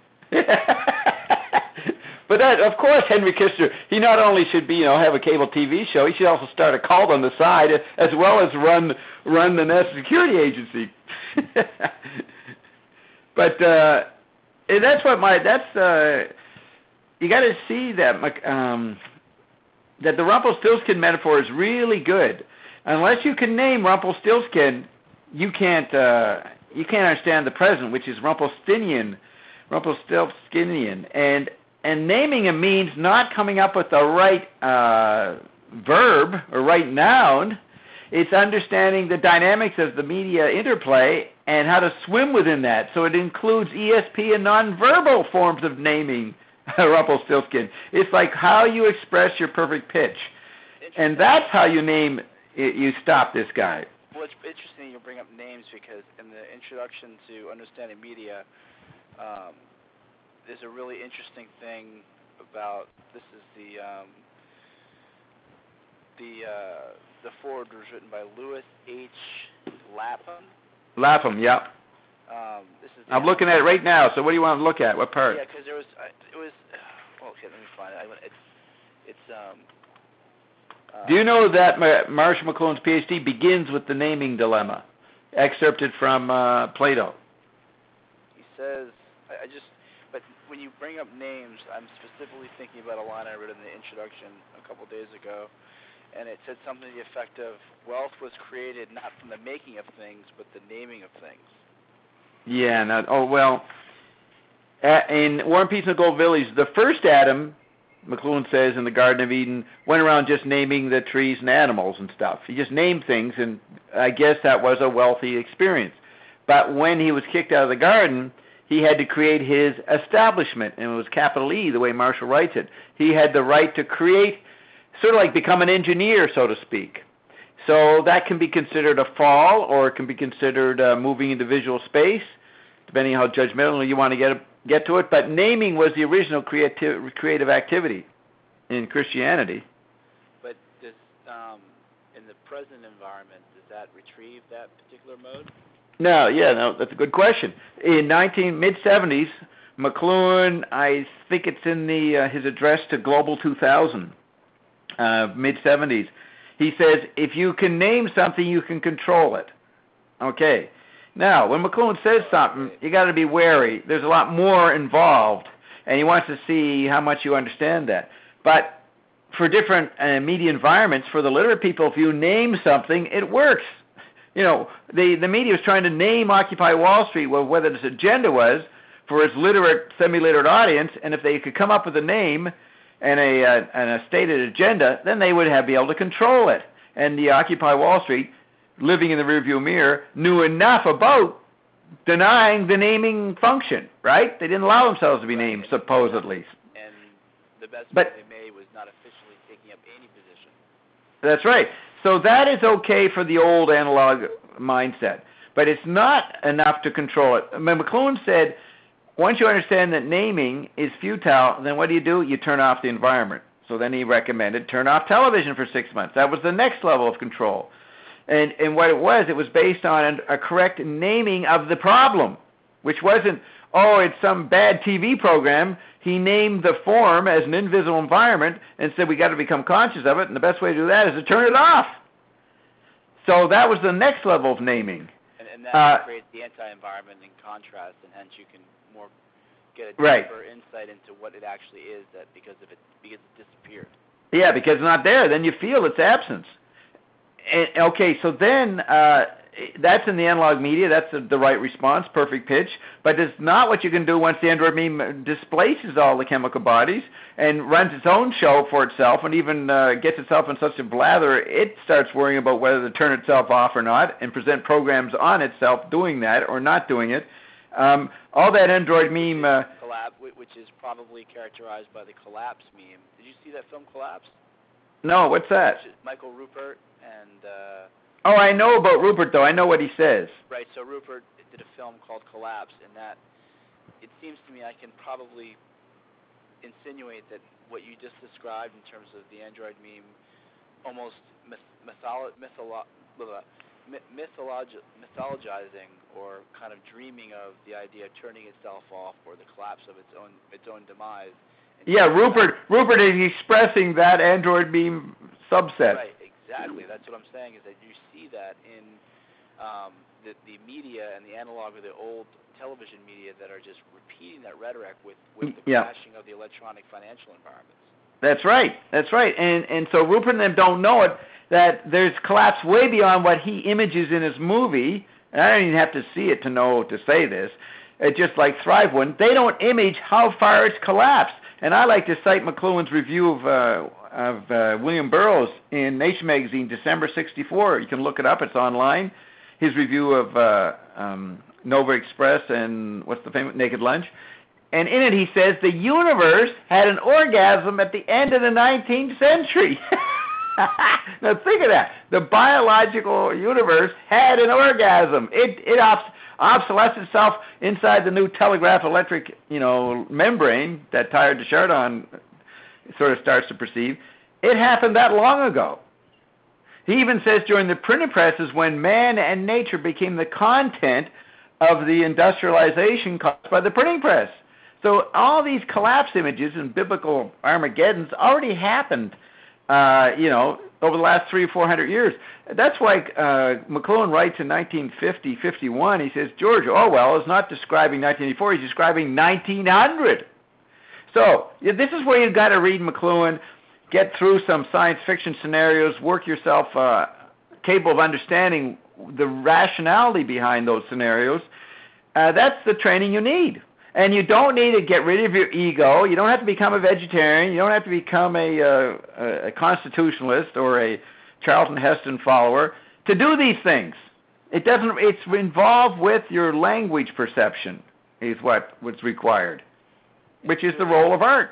But that, of course, Henry Kissinger, he not only should be, you know, have a cable T V show, he should also start a cult on the side as well as run run the National Security Agency. But uh, that's what my that's uh, you got to see that um, that the Rumpelstiltskin metaphor is really good. Unless you can name Rumpelstiltskin, you can't uh, you can't understand the present, which is Rumpelstiltskin, Rumpelstiltskinian, and and naming him means not coming up with the right uh, verb or right noun. It's understanding the dynamics of the media interplay and how to swim within that. So it includes E S P and nonverbal forms of naming Rumpelstiltskin. It's like how you express your perfect pitch. And that's how you name, you stop this guy. Well, it's interesting you bring up names because in the introduction to Understanding Media, um, there's a really interesting thing about, this is the, um, the, uh, the foreword was written by Louis H. Lapham. Lapham, yeah. Um, this is I'm looking at it right now. So what do you want to look at? What part? Yeah, because there was, uh, it was. Well, okay, let me find it. I, it's, it's. Um. Uh, do you know that Ma- Marshall McLuhan's PhD begins with the naming dilemma, excerpted from uh, Plato? He says, I, I just, but when you bring up names, I'm specifically thinking about a line I read in the introduction a couple days ago. And it said something to the effect of, wealth was created not from the making of things, but the naming of things. Yeah, no, oh, well, uh, in War and Peace in the Gold Village, the first Adam, McLuhan says, in the Garden of Eden, went around just naming the trees and animals and stuff. He just named things, and I guess that was a wealthy experience. But when he was kicked out of the garden, he had to create his establishment, and it was capital E, the way Marshall writes it. He had the right to create, sort of like become an engineer, so to speak. So that can be considered a fall, or it can be considered uh, moving into visual space, depending on how judgmental you want to get get to it. But naming was the original creative creative activity in Christianity. But does, um, in the present environment, does that retrieve that particular mode? No, yeah, no, that's a good question. In nineteen mid seventies, McLuhan, I think it's in the uh, his address to Global two thousand. Uh, mid seventies, he says, if you can name something, you can control it. Okay. Now, when McLuhan says something, you got to be wary. There's a lot more involved, and he wants to see how much you understand that. But for different uh, media environments, for the literate people, if you name something, it works. You know, the, the media was trying to name Occupy Wall Street, well, whether its agenda was for its literate, semi-literate audience, and if they could come up with a name and a, uh, and a stated agenda, then they would have be able to control it. And the Occupy Wall Street, living in the rearview mirror, knew enough about denying the naming function, right? They didn't allow themselves to be right. named, supposedly. And the best but, they made was not officially taking up any position. That's right. So that is okay for the old analog mindset. But it's not enough to control it. I mean, McLuhan said, once you understand that naming is futile, then what do you do? You turn off the environment. So then he recommended turn off television for six months. That was the next level of control. And, and what it was, it was based on a correct naming of the problem, which wasn't, oh, it's some bad T V program. He named the form as an invisible environment and said we got to become conscious of it, and the best way to do that is to turn it off. So that was the next level of naming. And, and that uh, creates the anti-environment in contrast, and hence you can more get a deeper right. insight into what it actually is that because of it because it disappeared. Yeah, because it's not there. Then you feel its absence. And, okay, so then uh, that's in the analog media. That's the, the right response, perfect pitch. But it's not what you can do once the Android meme displaces all the chemical bodies and runs its own show for itself and even uh, gets itself in such a blather, it starts worrying about whether to turn itself off or not and present programs on itself doing that or not doing it. Um, all that Android meme... Uh, Collapse, which is probably characterized by the Collapse meme. Did you see that film Collapse? No, what's that? Michael Rupert and uh, Oh, I know about Rupert, though. I know what he says. Right, so Rupert did a film called Collapse, and that, it seems to me I can probably insinuate that what you just described in terms of the Android meme, almost myth, mytholo, mytholo, mythologi, mythologizing or kind of dreaming of the idea of turning itself off or the collapse of its own its own demise. Yeah, Rupert Rupert is expressing that Android meme subset. Right, exactly. That's what I'm saying, is that you see that in um, the, the media and the analog or the old television media that are just repeating that rhetoric with, with the yeah. crashing of the electronic financial environments. That's right. That's right. And and so Rupert and them don't know it, that there's collapse way beyond what he images in his movie. And I don't even have to see it to know to say this. It's just like Thrive wouldn't. They don't image how far it's collapsed. And I like to cite McLuhan's review of uh, of uh, William Burroughs in Nation magazine, December sixty-four. You can look it up. It's online. His review of uh, um, Nova Express and what's the famous Naked Lunch. And in it he says the universe had an orgasm at the end of the nineteenth century. Now think of that. The biological universe had an orgasm. It it obs- obsolesced itself inside the new telegraph electric, you know, membrane that Teilhard de Chardin sort of starts to perceive. It happened that long ago. He even says during the printing presses, when man and nature became the content of the industrialization caused by the printing press. So all these collapse images and biblical Armageddons already happened, uh, you know, over the last three or four hundred years. That's why uh, McLuhan writes in nineteen fifty, fifty-one, he says, George Orwell is not describing nineteen eighty-four, he's describing nineteen hundred. So yeah, this is where you've got to read McLuhan, get through some science fiction scenarios, work yourself uh, capable of understanding the rationality behind those scenarios. Uh, that's the training you need. And you don't need to get rid of your ego. You don't have to become a vegetarian. You don't have to become a, uh, a constitutionalist or a Charlton Heston follower to do these things. It doesn't. It's involved with your language perception is what what's required, which is the role of art.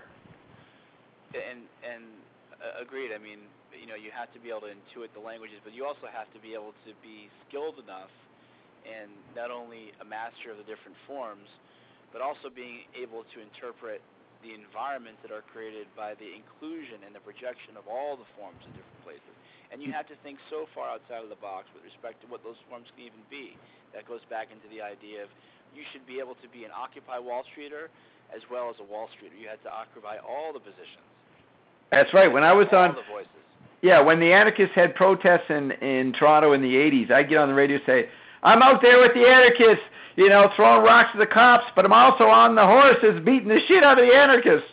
And and uh, agreed. I mean, you know, you have to be able to intuit the languages, but you also have to be able to be skilled enough and not only a master of the different forms, but also being able to interpret the environments that are created by the inclusion and the projection of all the forms in different places. And you have to think so far outside of the box with respect to what those forms can even be. That goes back into the idea of you should be able to be an Occupy Wall Streeter as well as a Wall Streeter. You had to occupy all the positions. That's right. When I was all on... the voices. Yeah, when the anarchists had protests in, in Toronto in the eighties, I'd get on the radio and say, I'm out there with the anarchists, you know, throwing rocks at the cops, but I'm also on the horses beating the shit out of the anarchists.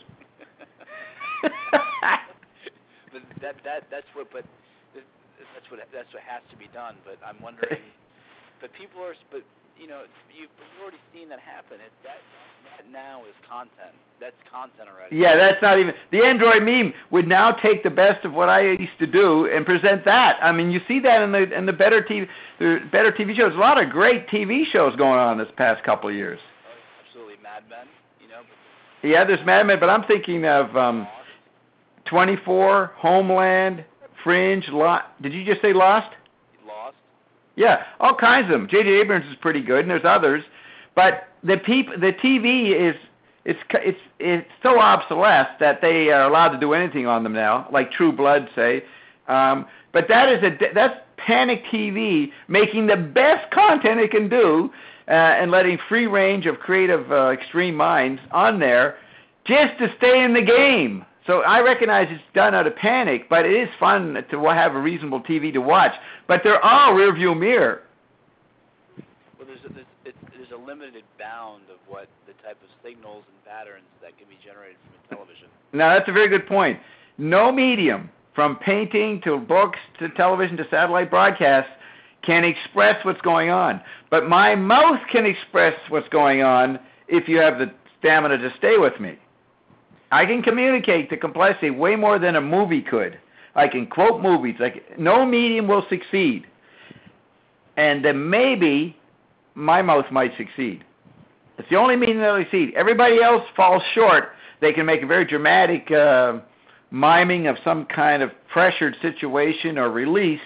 But that that that's what but that's what that's what has to be done. But I'm wondering, but people are, but you know, you've already seen that happen. It, that that now is content. That's content already. Yeah, that's not even the Android meme would now take the best of what I used to do and present that. I mean, you see that in the in the better T V, the better T V shows. A lot of great T V shows going on this past couple of years. Oh, absolutely, Mad Men. You know. But yeah, there's Mad Men, but I'm thinking of um, twenty-four, Homeland, Fringe. Lo- Did you just say Lost? Lost. Yeah, all kinds of them. J J Abrams is pretty good, and there's others. But the peop- the T V is it's it's it's so obsolete that they are allowed to do anything on them now, like True Blood, say. Um, but that is a that's panic T V making the best content it can do uh, and letting free range of creative uh, extreme minds on there just to stay in the game. So I recognize it's done out of panic, but it is fun to have a reasonable T V to watch. But they're all rearview mirror. Well, there's a, there's, it's, there's a limited bound of what the type of signals and patterns that can be generated from a television. Now, that's a very good point. No medium, from painting to books to television to satellite broadcasts, can express what's going on. But my mouth can express what's going on if you have the stamina to stay with me. I can communicate the complexity way more than a movie could. I can quote movies. Like no medium will succeed. And then maybe my mouth might succeed. It's the only medium that will succeed. Everybody else falls short. They can make a very dramatic uh, miming of some kind of pressured situation or release,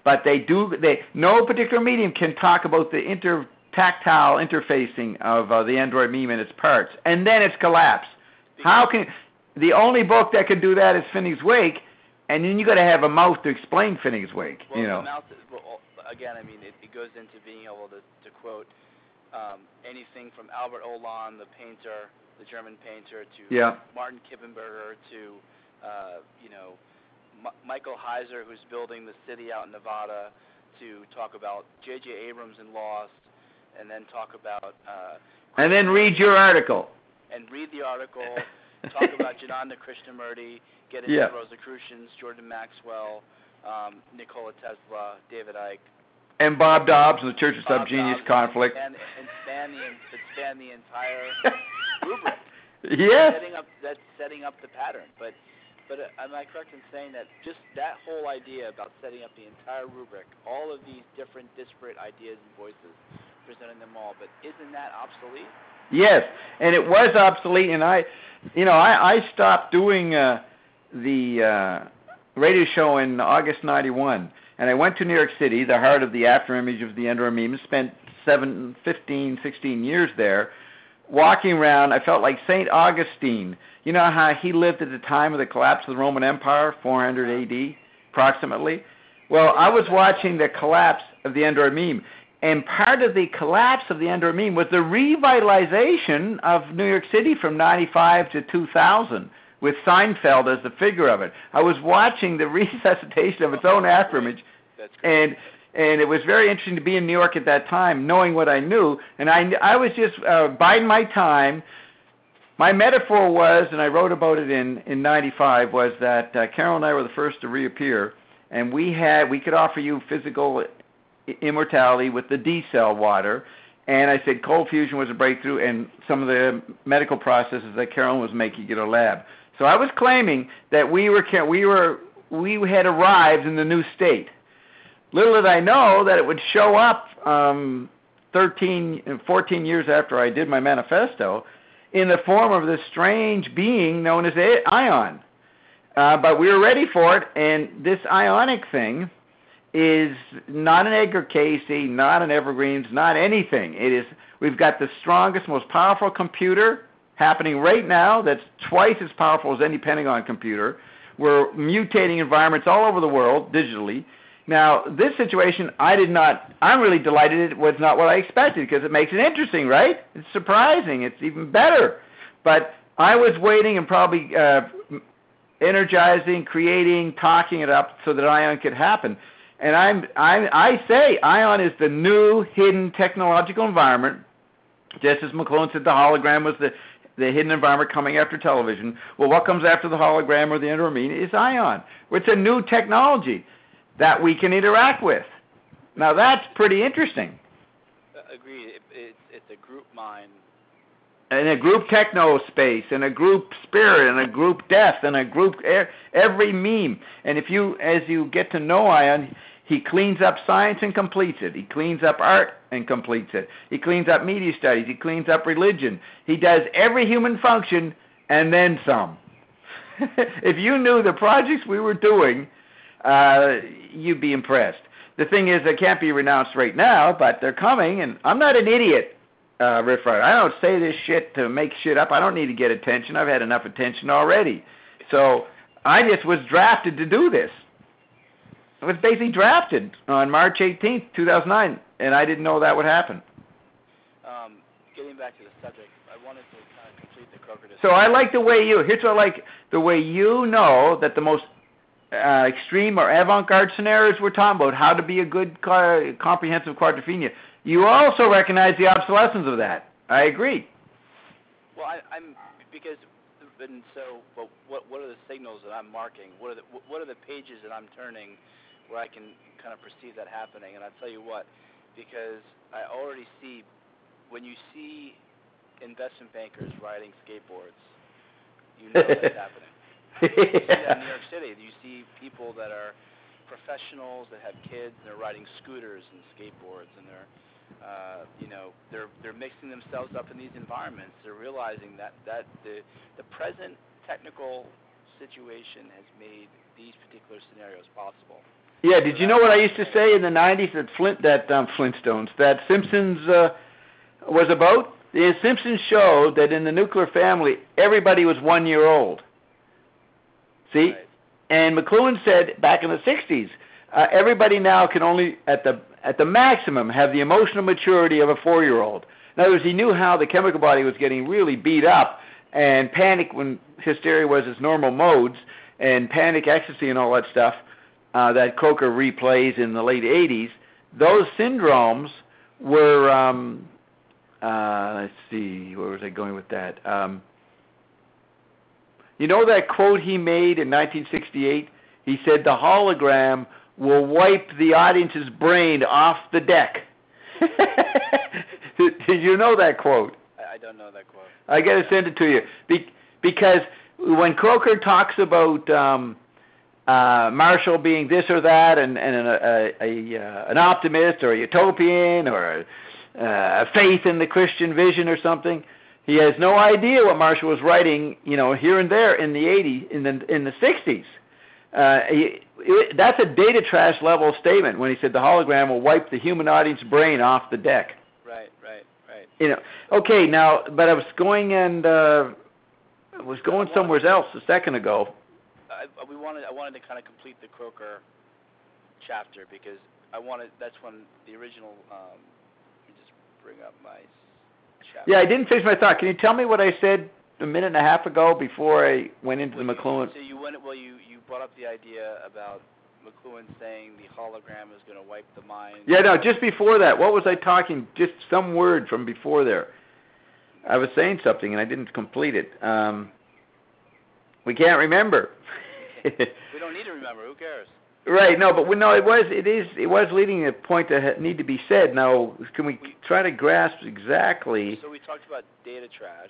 but they do. They no particular medium can talk about the inter tactile interfacing of uh, the Android meme and its parts, and then its collapse. How can the only book that can do that is Finneg's Wake, and then you got to have a mouth to explain Finneg's Wake. Well, you know. the mouth, well, again, I mean, it, it goes into being able to, to quote um, anything from Albert Olan, the painter, the German painter, to yeah. Martin Kippenberger, to uh, you know M- Michael Heiser, who's building the city out in Nevada, to talk about J J Abrams and Lost, and then talk about uh, and then read your article. And read the article. Talk about Jananda Krishnamurti, get into yeah. Rosicrucians, Jordan Maxwell, um, Nikola Tesla, David Icke. And Bob Dobbs and the Church of Bob Subgenius Dobbs, Conflict. And, and span the, and span the entire rubric. Yes. Setting up, that's setting up the pattern. But but uh, am I correct in saying that just that whole idea about setting up the entire rubric, all of these different disparate ideas and voices, presenting them all, but isn't that obsolete? Yes, and it was obsolete, and I, you know, I, I stopped doing uh, the uh, radio show in August ninety-one, and I went to New York City, the heart of the afterimage of the Android meme, spent seven, fifteen, sixteen years there, walking around. I felt like Saint Augustine. You know how he lived at the time of the collapse of the Roman Empire, four hundred A D, approximately? Well, I was watching the collapse of the Android meme. And part of the collapse of the Android meme was the revitalization of New York City from ninety-five to two thousand, with Seinfeld as the figure of it. I was watching the resuscitation of its own afterimage, and and it was very interesting to be in New York at that time, knowing what I knew. And I, I was just uh, biding my time. My metaphor was, and I wrote about it in, in ninety-five, was that uh, Carol and I were the first to reappear, and we had we could offer you physical immortality with the D-cell water, and I said cold fusion was a breakthrough, and some of the medical processes that Carolyn was making at her lab. So I was claiming that we were we were we had arrived in the new state. Little did I know that it would show up um, thirteen, fourteen years after I did my manifesto in the form of this strange being known as Ion. Uh, but we were ready for it, and this ionic thing is not an Edgar Casey, not an Evergreens, not anything. It is, we've got the strongest, most powerful computer happening right now that's twice as powerful as any Pentagon computer. We're mutating environments all over the world digitally. Now, this situation, I did not, I'm really delighted it was not what I expected, because it makes it interesting, right? It's surprising. It's even better. But I was waiting and probably uh, energizing, creating, talking it up so that Ion could happen. And I'm, I, I say Ion is the new hidden technological environment, just as McLuhan said the hologram was the, the hidden environment coming after television. Well, what comes after the hologram or the Android meme is Ion. It's a new technology that we can interact with. Now, that's pretty interesting. Uh, agreed. It, it, it's a group mind. And a group techno space, and a group spirit, and a group death, and a group every meme. And if you, as you get to know Ion, he cleans up science and completes it. He cleans up art and completes it. He cleans up media studies. He cleans up religion. He does every human function and then some. If you knew the projects we were doing, uh, you'd be impressed. The thing is, they can't be renounced right now, but they're coming, and I'm not an idiot. Uh, Riff Raff. I don't say this shit to make shit up. I don't need to get attention. I've had enough attention already. So I just was drafted to do this. I was basically drafted on March eighteenth, two thousand nine, and I didn't know that would happen. Um, getting back to the subject, I wanted to kind of complete the Croker discussion. So I like the way you, here's what I like, the way you know that the most uh, extreme or avant-garde scenarios we're talking about, how to be a good car, comprehensive quadrophenia. You also recognize the obsolescence of that. I agree. Well, I, I'm because, and so, but what what are the signals that I'm marking? What are the what are the pages that I'm turning where I can kind of perceive that happening? And I'll tell you what, because I already see when you see investment bankers riding skateboards, you know that's happening. You see that in New York City. You see people that are professionals that have kids and they're riding scooters and skateboards, and they're Uh, you know, they're they're mixing themselves up in these environments. They're realizing that, that the the present technical situation has made these particular scenarios possible. Yeah, did you know what I used to say in the nineties that Flint, that um, Flintstones, that Simpsons uh, was about? The Simpsons showed that in the nuclear family, everybody was one year old. See? Right. And McLuhan said back in the sixties, uh, everybody now can only, at the at the maximum, have the emotional maturity of a four-year-old. In other words, he knew how the chemical body was getting really beat up, and panic when hysteria was its normal modes, and panic ecstasy and all that stuff uh, that Croker replays in the late eighties, those syndromes were, um, uh, let's see, where was I going with that? Um, you know that quote he made in nineteen sixty-eight? He said, the hologram will wipe the audience's brain off the deck. Did you know that quote? I, I don't know that quote. I got to send it to you. Be, because when Croker talks about um, uh, Marshall being this or that, and, and an, a, a, uh, an optimist or a utopian or a, uh, a faith in the Christian vision or something, he has no idea what Marshall was writing, you know, here and there in the eighties, in the in the sixties. Uh, he, it, that's a data trash level statement when he said the hologram will wipe the human audience brain off the deck. Right, right, right. You know, okay, now, but I was going and uh, I was going somewhere else a second ago. I, we wanted, I wanted to kind of complete the Croker chapter because I wanted. That's when the original. Um, let me just bring up my chapter. Yeah, I didn't finish my thought. Can you tell me what I said a minute and a half ago before I went into well, the McLuhan? You, so you went. Well, you, you brought up the idea about McLuhan saying the hologram is going to wipe the mind. Yeah, no, just before that. What was I talking? Just some word from before there. I was saying something and I didn't complete it. Um, we can't remember. We don't need to remember. Who cares? Right. No, but we, no, it was. It is. It was leading a point that had, need to be said. Now, can we, we try to grasp exactly? So we talked about data trash.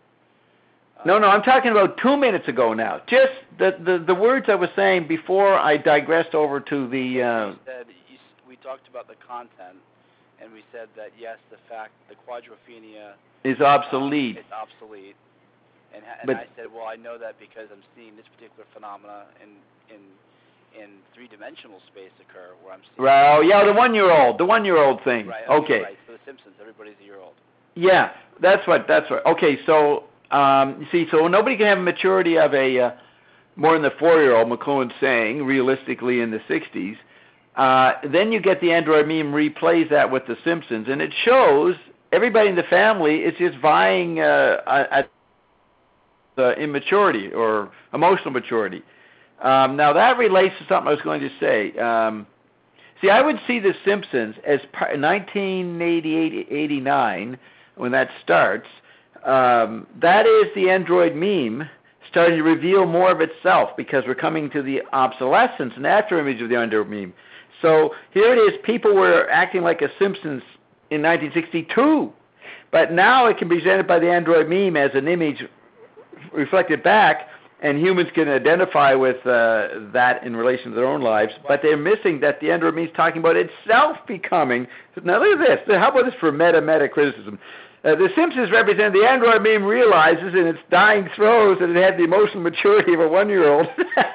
No, no, I'm talking about two minutes ago now. Just the, the, the words I was saying before I digressed over to the... Uh, you said, you, we talked about the content, and we said that, yes, the fact the quadrophenia... is obsolete. Um, it's obsolete. And, and but, I said, well, I know that because I'm seeing this particular phenomena in in in three-dimensional space occur, where I'm seeing... Right, oh, yeah, the one-year-old, the one-year-old thing. Right, okay. okay. Right, so The Simpsons, everybody's a year old. Yeah, that's what, that's what. Okay, so... Um, you see, so nobody can have a maturity of a uh, more than the four-year-old, McLuhan's saying, realistically in the sixties. Uh, then you get the Android meme replays that with The Simpsons, and it shows everybody in the family is just vying uh, at the immaturity or emotional maturity. Um, now that relates to something I was going to say. Um, see, I would see The Simpsons as par- nineteen eighty-eight eighty-nine, when that starts. Um, that is the Android meme starting to reveal more of itself because we're coming to the obsolescence and after image of the Android meme. So here it is, people were acting like a Simpsons in nineteen sixty-two, but now it can be presented by the Android meme as an image reflected back, and humans can identify with uh, that in relation to their own lives, but they're missing that the Android meme is talking about itself becoming. Now look at this. How about this for meta-meta criticism? Uh, the Simpsons represent the Android meme realizes in its dying throes that it had the emotional maturity of a one-year-old,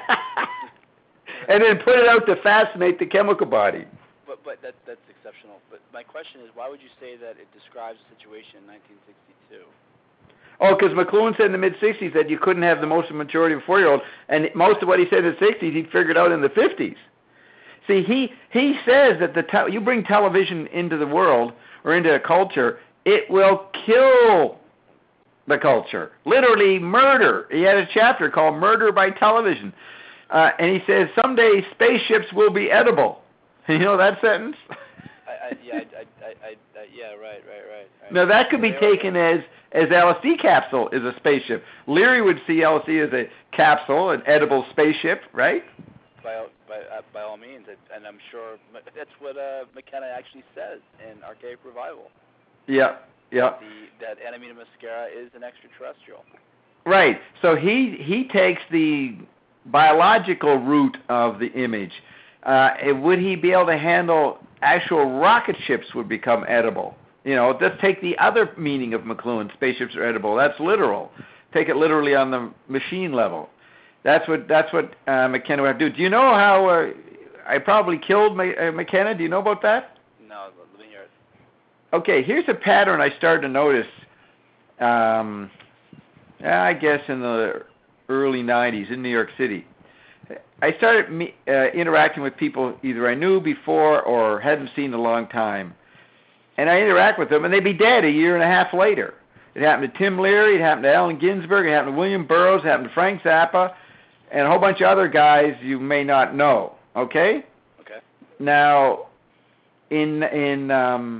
and then put it out to fascinate the chemical body. But but that that's exceptional. But my question is, why would you say that it describes the situation in nineteen sixty-two? Oh, because McLuhan said in the mid-sixties that you couldn't have the emotional maturity of a four-year-old, and most of what he said in the sixties he'd figured out in the fifties. See, he he says that the te- you bring television into the world or into a culture, it will kill the culture. Literally murder. He had a chapter called Murder by Television. Uh, and he says, someday spaceships will be edible. You know that sentence? I, I, yeah, I, I, I, I, yeah, right, right, right, right. Now that could be taken as, as L S D capsule is a spaceship. Leary would see L S D as a capsule, an edible spaceship, right? By, by, uh, by all means. And I'm sure that's what uh, McKenna actually says in Archaic Revival. Yeah, yeah. The, that Anamina muscara is an extraterrestrial. Right. So he he takes the biological root of the image. Uh, would he be able to handle actual rocket ships would become edible? You know, just take the other meaning of McLuhan, spaceships are edible. That's literal. Take it literally on the machine level. That's what that's what uh, McKenna would have to do. Do you know how uh, I probably killed Ma- uh, McKenna. Do you know about that? No, let me hear it. Okay, here's a pattern I started to notice. Um, I guess in the early nineties in New York City. I started me, uh, interacting with people either I knew before or hadn't seen in a long time. And I interact with them, and they'd be dead a year and a half later. It happened to Tim Leary, it happened to Allen Ginsberg, it happened to William Burroughs, it happened to Frank Zappa, and a whole bunch of other guys you may not know. Okay? Okay. Now, in in um,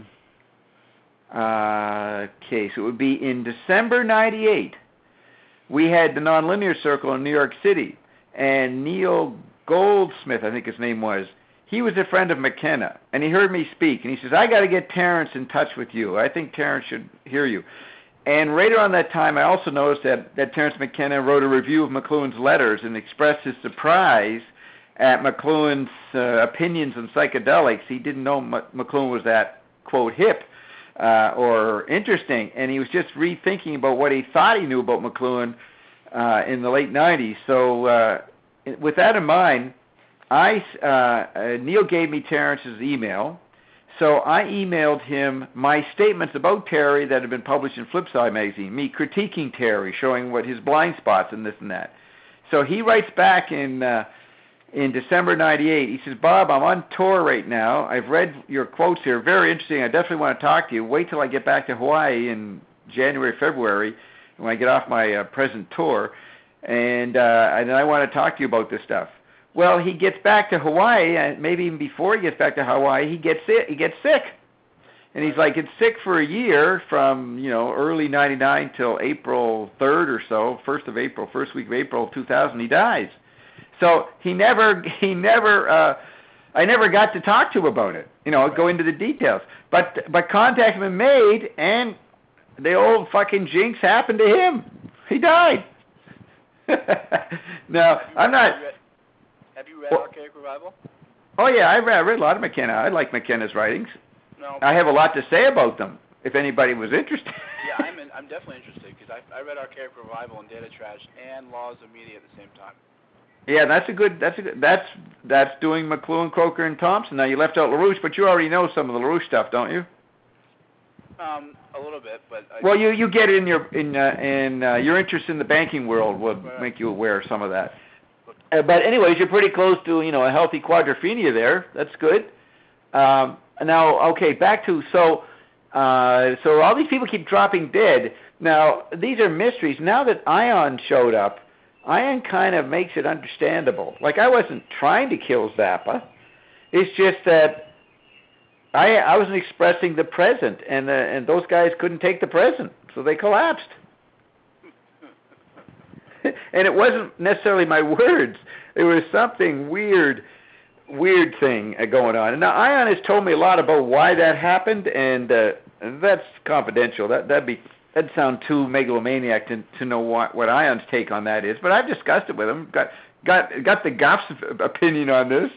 uh, okay, so it would be in December ninety-eight. We had the Nonlinear Circle in New York City, and Neil Goldsmith, I think his name was, he was a friend of McKenna, and he heard me speak, and he says, I got to get Terence in touch with you. I think Terence should hear you. And right around that time, I also noticed that, that Terence McKenna wrote a review of McLuhan's letters and expressed his surprise at McLuhan's uh, opinions on psychedelics. He didn't know M- McLuhan was that, quote, hip uh, or interesting, and he was just rethinking about what he thought he knew about McLuhan uh, in the late nineties. So uh, with that in mind, I, uh, uh, Neil gave me Terence's email, so I emailed him my statements about Terry that had been published in Flipside magazine, me critiquing Terry, showing what his blind spots and this and that. So he writes back in uh, in December ninety-eight. He says, Bob, I'm on tour right now. I've read your quotes here. Very interesting. I definitely want to talk to you. Wait till I get back to Hawaii in January, February, when I get off my uh, present tour, and, uh, and I want to talk to you about this stuff. Well, he gets back to Hawaii, and maybe even before he gets back to Hawaii, he gets sick. He gets sick, and he's like, it's sick for a year from you know early ninety-nine till April third or so, first of April, first week of April two thousand. He dies. So he never, he never, uh, I never got to talk to him about it. You know, go into the details. But but contact had been made, and the old fucking jinx happened to him. He died. Now I'm not. Have you read Well, Archaic Revival? Oh, yeah, I read, I read a lot of McKenna. I like McKenna's writings. No. I have a lot to say about them, if anybody was interested. Yeah, I'm in, I'm definitely interested, because I, I read Archaic Revival and Data Trash and Laws of Media at the same time. Yeah, that's a good, that's a good, that's, that's doing McLuhan, Croker, and Thompson. Now, you left out LaRouche, but you already know some of the LaRouche stuff, don't you? Um, a little bit, but... I, Well, you, you get it in your, in, uh, in, uh, your interest in the banking world will Right. make you aware of some of that. Uh, but anyways, you're pretty close to, you know, a healthy quadrophenia there. That's good. Um, now, okay, back to, so, uh, so all these people keep dropping dead. Now, these are mysteries. Now that Ion showed up, Ion kind of makes it understandable. Like, I wasn't trying to kill Zappa. It's just that I, I wasn't expressing the present, and, uh, and those guys couldn't take the present, so they collapsed. And it wasn't necessarily my words. It was something weird, weird thing uh, going on. And now Ion has told me a lot about why that happened, and uh, that's confidential. That that'd be that'd sound too megalomaniac to to know what what Ion's take on that is. But I've discussed it with him. Got got got the Guff's opinion on this.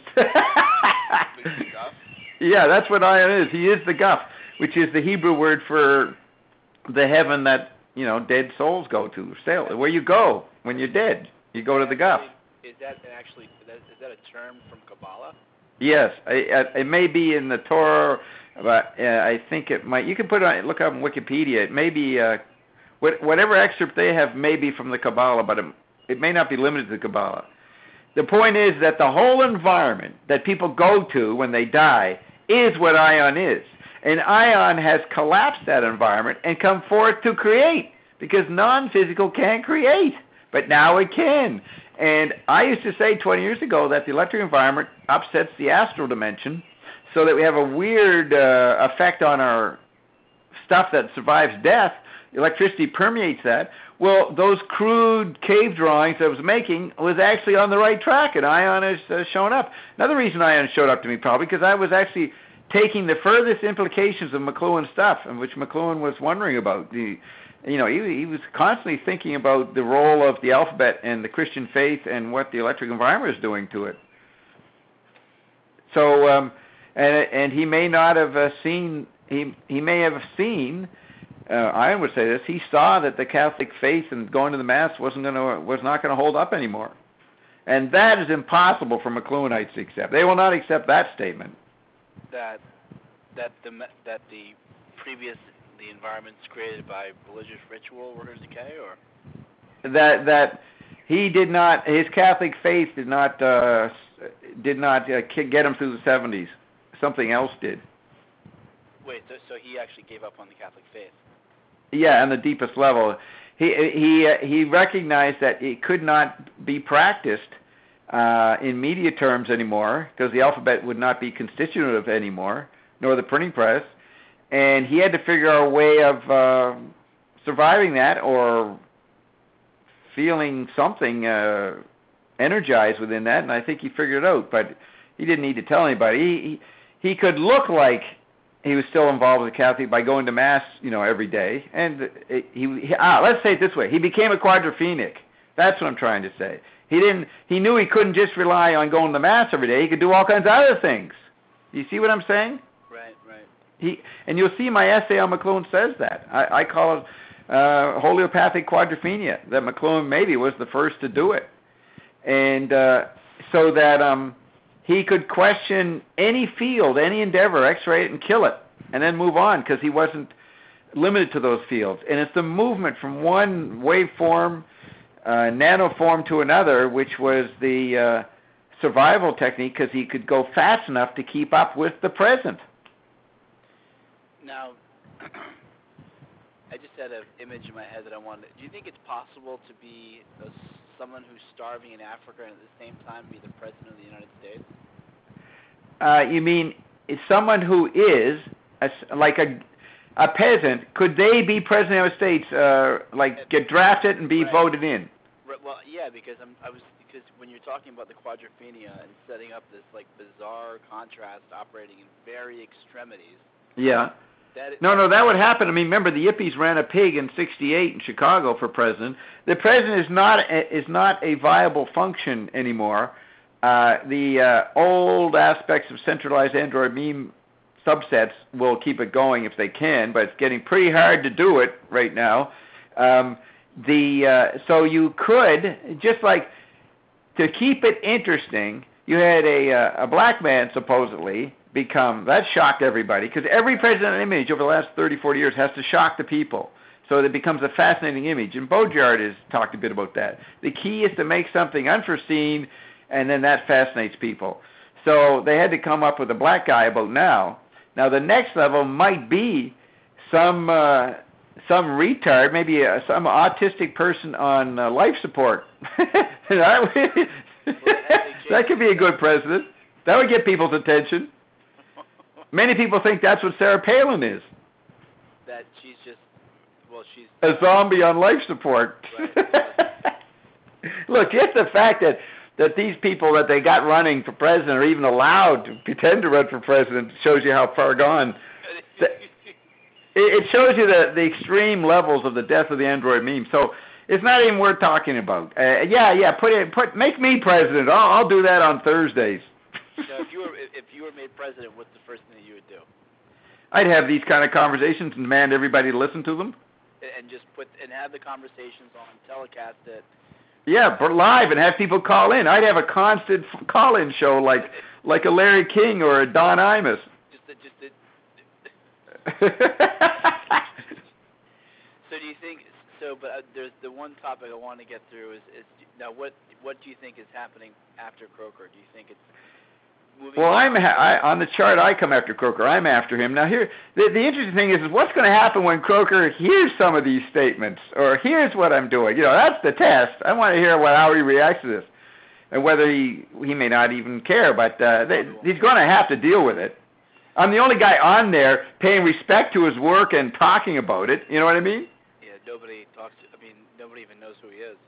Yeah, that's what Ion is. He is the Guff, which is the Hebrew word for the heaven that you know dead souls go to. Sail where you go when you're dead. You go to the Guff. Is that actually, is that, is that a term from Kabbalah? Yes, I, I, it may be in the Torah, but uh, I think it might. You can put it on, look up on Wikipedia. It may be, uh, what, whatever excerpt they have may be from the Kabbalah, but it, it may not be limited to the Kabbalah. The point is that the whole environment that people go to when they die is what Ion is. And Ion has collapsed that environment and come forth to create, because non-physical can't create, but now it can. And I used to say twenty years ago that the electric environment upsets the astral dimension so that we have a weird uh, effect on our stuff that survives death. Electricity permeates that. Well, those crude cave drawings I was making was actually on the right track, and Ion has uh, shown up. Another reason Ion showed up to me probably because I was actually taking the furthest implications of McLuhan's stuff, and which McLuhan was wondering about. The You know, he, he was constantly thinking about the role of the alphabet and the Christian faith and what the electric environment is doing to it. So, um, and and he may not have uh, seen. He he may have seen. Uh, I would say this. He saw that the Catholic faith and going to the Mass wasn't going to was not going to hold up anymore, And that is impossible for McLuhanites to accept. They will not accept that statement. That that the that the previous the environments created by religious ritual were going to decay, or that that he did not, his Catholic faith did not uh, did not uh, get him through the seventies. Something else did. Wait, so, so he actually gave up on the Catholic faith? Yeah, on the deepest level, he he uh, he recognized that it could not be practiced uh, in media terms anymore because the alphabet would not be constitutive anymore, nor the printing press, and he had to figure out a way of uh, surviving that or feeling something uh, energized within that, and I think he figured it out. But he didn't need to tell anybody. He he, he could look like he was still involved with the Catholic by going to Mass, you know, every day. And he, he ah, let's say it this way: he became a quadrophenic. That's what I'm trying to say. He didn't. He knew he couldn't just rely on going to Mass every day. He could do all kinds of other things. You see what I'm saying? Right, right. He and you'll see my essay on McLuhan says that. I, I call it uh, holeopathic quadrophenia. That McLuhan maybe was the first to do it, and uh, so that um. he could question any field, any endeavor, X-ray it and kill it, and then move on because he wasn't limited to those fields. And it's the movement from one waveform, uh, nanoform to another, which was the uh, survival technique because he could go fast enough to keep up with the present. Now, I just had an image in my head that I wanted. Do you think it's possible to be a someone who's starving in Africa and at the same time be the president of the United States? Uh, you mean someone who is a, like a a peasant? Could they be president of the United States? Uh, like get drafted and be right. voted in? Right, well, yeah, because I'm, I was because when you're talking about the quadrophenia and setting up this like bizarre contrast operating in very extremities. Yeah. That, no, no, that would happen. I mean, remember the Yippies ran a pig in sixty-eight in Chicago for president. The president is not a, is not a viable function anymore. Uh, the uh, old aspects of centralized Android meme subsets will keep it going if they can, but it's getting pretty hard to do it right now. Um, the uh, so you could just like to keep it interesting. You had a uh, a black man supposedly become, that shocked everybody, because every president image over the last thirty, forty years has to shock the people. So it becomes a fascinating image. And Baudrillard has talked a bit about that. The key is to make something unforeseen, and then that fascinates people. So they had to come up with a black guy about now. Now the next level might be some uh, some retard, maybe a, some autistic person on uh, life support. that, that could be a good president. That would get people's attention. Many people think that's what Sarah Palin is. That she's just, well, she's... a zombie on life support. Right. Look, just the fact that, that these people that they got running for president are even allowed to pretend to run for president shows you how far gone. It shows you the, the extreme levels of the death of the Android meme. So it's not even worth talking about. Uh, yeah, yeah, put it, put, make me president. I'll, I'll do that on Thursdays. So if you were if you were made president, what's the first thing that you would do? I'd have these kind of conversations and demand everybody to listen to them. And just put and have the conversations on telecast it. Yeah, but live and have people call in. I'd have a constant call-in show like like a Larry King or a Don Imus. Just a, just a, So do you think? So, but uh, there's the one topic I want to get through is, is now what what do you think is happening after Croker? Do you think it's moving Well, I'm ha- I, on the chart. I come after Croker. I'm after him. Now, here, the, the interesting thing is, is what's going to happen when Croker hears some of these statements, or hears what I'm doing. You know, that's the test. I want to hear what how he reacts to this, and whether he he may not even care, but uh, they, he's going to have to deal with it. I'm the only guy on there paying respect to his work and talking about it. You know what I mean? Yeah, nobody talks. To, I mean, nobody even knows who he is.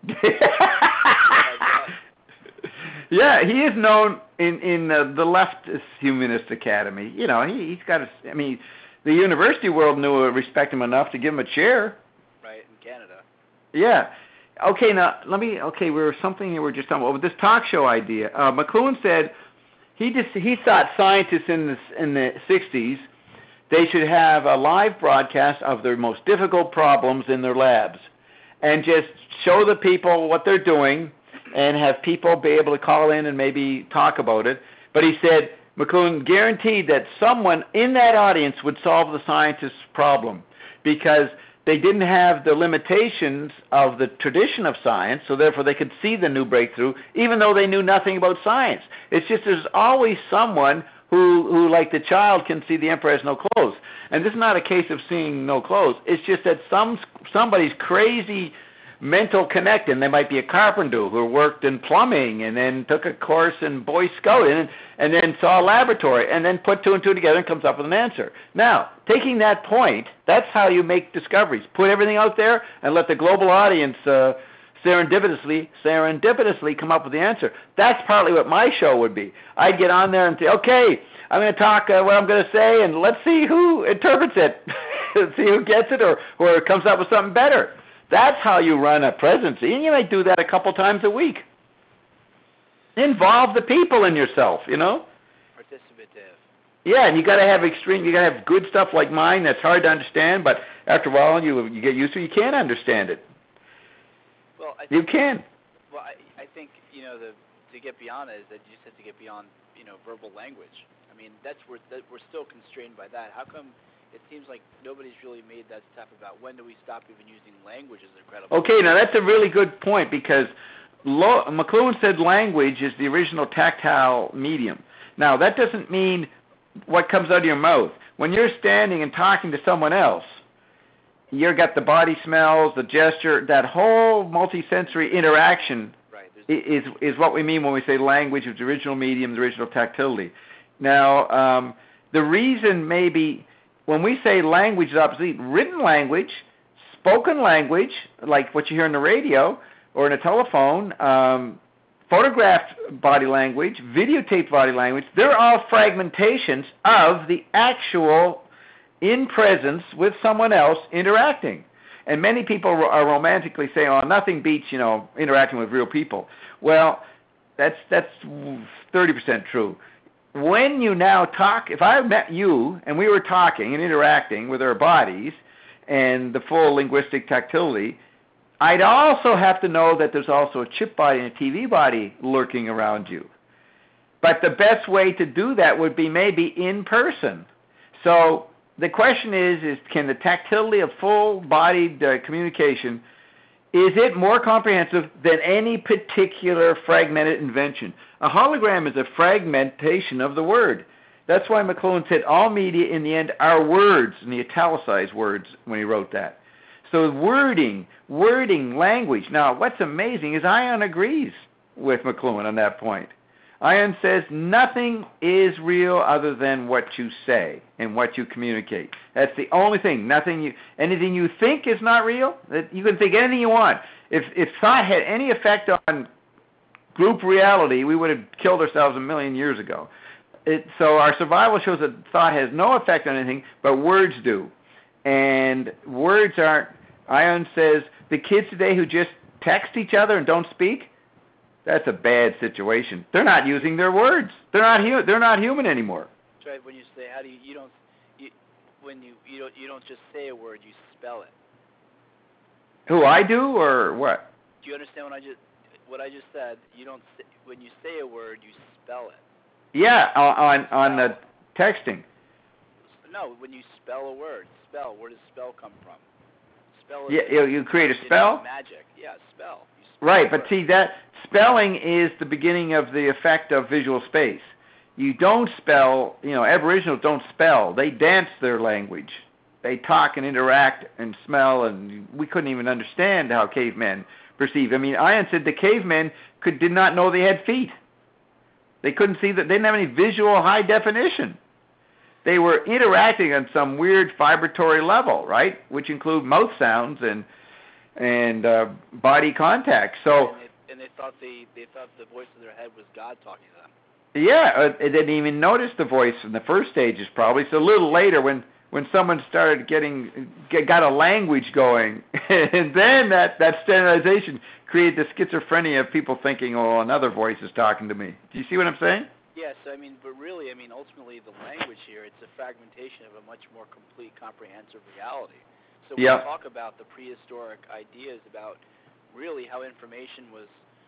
Yeah, he is known in in uh, the leftist humanist academy. You know, he, he's got a. I mean, the university world knew respect him enough to give him a chair. Right, in Canada. Yeah. Okay, now let me. Okay, we were something you were just talking about with this talk show idea. Uh, McLuhan said he just he thought scientists in the in the sixties they should have a live broadcast of their most difficult problems in their labs, and just show the people what they're doing. and have people be able to call in and maybe talk about it. But he said McLuhan guaranteed that someone in that audience would solve the scientist's problem because they didn't have the limitations of the tradition of science, so therefore they could see the new breakthrough, even though they knew nothing about science. It's just there's always someone who, who like the child, can see the emperor has no clothes. And this is not a case of seeing no clothes. It's just that some somebody's crazy mental connecting. They might be a carpenter who worked in plumbing and then took a course in Boy Scouting and, and then saw a laboratory and then put two and two together and comes up with an answer. Now, taking that point, that's how you make discoveries. Put everything out there and let the global audience uh, serendipitously, serendipitously come up with the answer. That's partly what my show would be. I'd get on there and say, okay, I'm going to talk uh, what I'm going to say, and let's see who interprets it, see who gets it or, or comes up with something better. That's how you run a presidency, and you might do that a couple times a week. Involve the people in yourself, you know. Participative. Yeah, and you got to have extreme. You got to have good stuff like mine that's hard to understand, but after a while you you get used to it. You can understand it. Well, I think, you can. Well, I, I think you know the to get beyond it is that you just have to get beyond you know verbal language. I mean, that's where that we're still constrained by that. How come? It seems like nobody's really made that step about when do we stop even using language as a credible. Okay, now that's a really good point because Lo- McLuhan said language is the original tactile medium. Now, that doesn't mean what comes out of your mouth. When you're standing and talking to someone else, you've got the body smells, the gesture, that whole multisensory interaction right, is, is what we mean when we say language is the original medium, the original tactility. Now, um, the reason maybe... when we say language is obsolete, written language, spoken language, like what you hear on the radio or in a telephone, um, photographed body language, videotaped body language, they're all fragmentations of the actual in presence with someone else interacting. And many people are romantically saying, oh, nothing beats, you know, interacting with real people. Well, that's that's thirty percent true. When you now talk, if I met you and we were talking and interacting with our bodies and the full linguistic tactility, I'd also have to know that there's also a chip body and a T V body lurking around you. But the best way to do that would be maybe in person. So the question is, is can the tactility of full-bodied uh, communication, is it more comprehensive than any particular fragmented invention? A hologram is a fragmentation of the word. That's why McLuhan said all media in the end are words, and the italicized words when he wrote that. So wording, wording, language. Now, what's amazing is Ion agrees with McLuhan on that point. Ion says nothing is real other than what you say and what you communicate. That's the only thing. Nothing you, anything you think is not real. You can think anything you want. If if thought had any effect on group reality, we would have killed ourselves a million years ago. It, so our survival shows that thought has no effect on anything, but words do. And words aren't, Ion says, the kids today who just text each other and don't speak, that's a bad situation. They're not using their words. They're not hu- They're not human anymore. That's right. When you say, how do you, you don't, you, when you, you don't, you don't just say a word, you spell it. Who, I do, or what? Do you understand what I just, what I just said? You don't, say, when you say a word, you spell it. Yeah, on on the texting. No, when you spell a word, spell. Where does spell come from? Spell. Yeah, you, you create a spell. Magic. Yeah, spell. You spell right, but see that spelling is the beginning of the effect of visual space. You don't spell. You know, Aboriginals don't spell. They dance their language. They talk and interact and smell, and we couldn't even understand how cavemen perceive. I mean, Ion said the cavemen could did not know they had feet. They couldn't see that. They didn't have any visual high definition. They were interacting on some weird vibratory level, right? Which include mouth sounds and and uh, body contact. So and they, and they thought the they thought the voice in their head was God talking to them. Yeah, uh, they didn't even notice the voice in the first stages. Probably. So a little later, when when someone started getting get, got a language going, and then that that standardization created the schizophrenia of people thinking, oh, another voice is talking to me. Do you see what I'm saying? Yes, I mean, but really, I mean, ultimately, the language here, it's a fragmentation of a much more complete, comprehensive reality. So when yeah. we talk about the prehistoric ideas about really how information was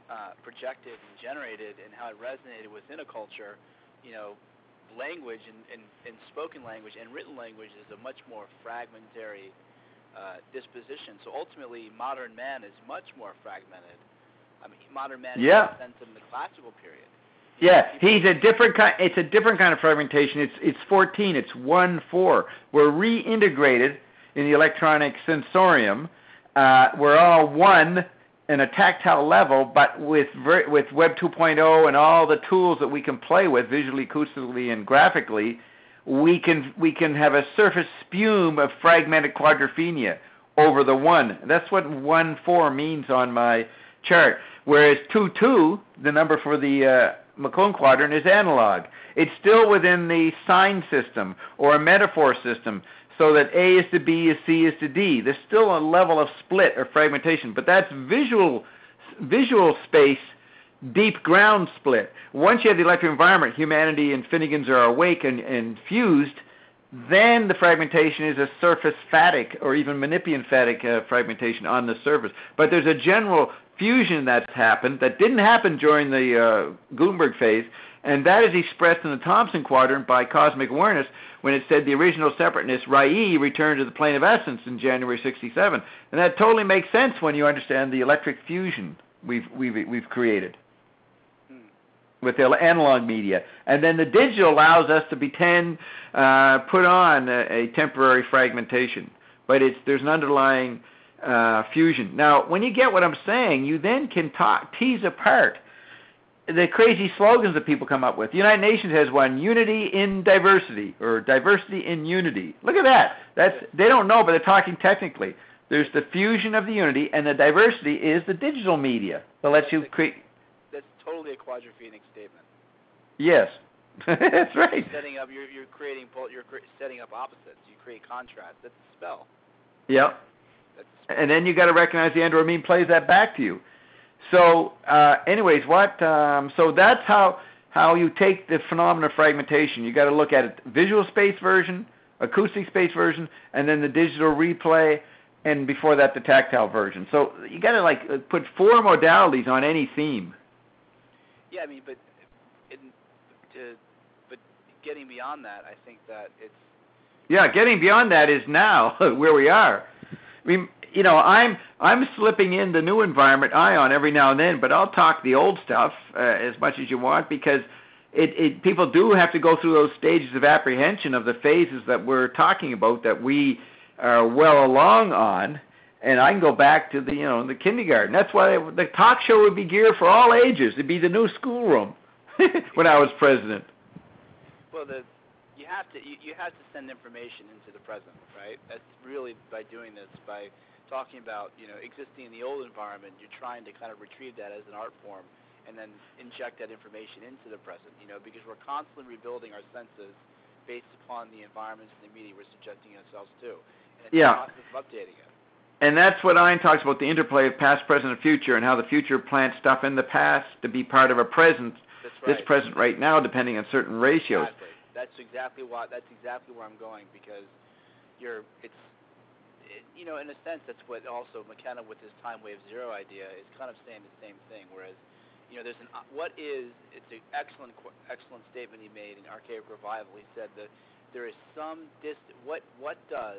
uh, projected and generated and how it resonated within a culture, you know, language and, and, and spoken language and written language is a much more fragmentary uh, disposition. So ultimately, modern man is much more fragmented. I mean, modern man yeah. is in the sense in the classical period. Yeah, he's a different kind. It's a different kind of fragmentation. It's it's fourteen. It's one four. We're reintegrated in the electronic sensorium. Uh, we're all one in a tactile level, but with ver- with Web two point oh and all the tools that we can play with visually, acoustically, and graphically, we can we can have a surface spume of fragmented quadrophenia over the one. That's what one four means on my chart. Whereas two two, the number for the uh, McClone quadrant, is analog. It's still within the sign system or a metaphor system, so that A is to B is C is to D. There's still a level of split or fragmentation, but that's visual visual space, deep ground split. Once you have the electric environment, humanity and Finnegans are awake and, and fused, then the fragmentation is a surface phatic or even Menippean phatic uh, fragmentation on the surface. But there's a general fusion that's happened that didn't happen during the uh, Gutenberg phase, and that is expressed in the Thomson quadrant by cosmic awareness when it said the original separateness, Rai, returned to the plane of essence in January sixty-seven. And that totally makes sense when you understand the electric fusion we've, we've, we've created with the analog media. And then the digital allows us to pretend, uh, put on a, a temporary fragmentation. But it's there's an underlying uh, fusion. Now, when you get what I'm saying, you then can talk, tease apart the crazy slogans that people come up with. The United Nations has one, unity in diversity, or diversity in unity. Look at that. That's they don't know, but they're talking technically. There's the fusion of the unity, and the diversity is the digital media that lets you create. That's totally a quadrophenic statement. Yes, that's right. You're setting up, you're, you're creating, you're setting up opposites. You create contrast. That's a spell. Yep. That's a spell. And then you got to recognize the android plays that back to you. So, uh, anyways, what? Um, so that's how how you take the phenomenon of fragmentation. You got to look at it: visual space version, acoustic space version, and then the digital replay, and before that, the tactile version. So you got to like put four modalities on any theme. Yeah, I mean, but in, to, but getting beyond that, I think that it's. Yeah, getting beyond that is now where we are. I mean, you know, I'm I'm slipping in the new environment ion every now and then, but I'll talk the old stuff uh, as much as you want, because it, it people do have to go through those stages of apprehension of the phases that we're talking about that we are well along on. And I can go back to the you know the kindergarten. That's why the talk show would be geared for all ages. It'd be the new schoolroom when I was president. Well, the you have to you, you have to send information into the present, right? That's really by doing this by talking about, you know, existing in the old environment, you're trying to kind of retrieve that as an art form and then inject that information into the present, you know, because we're constantly rebuilding our senses based upon the environments and the media we're subjecting ourselves to. And it's yeah. a process of updating it. And that's what Ian talks about, the interplay of past, present, and future, and how the future plants stuff in the past to be part of a present, that's right. this present right now, depending on certain ratios. Exactly. That's exactly why. That's exactly where I'm going, because you're. It's. It, you know, in a sense, that's what also McKenna with his time wave zero idea is kind of saying the same thing. Whereas, you know, there's an what is. It's an excellent, excellent statement he made in Archaic Revival. He said that there is some dist. What what does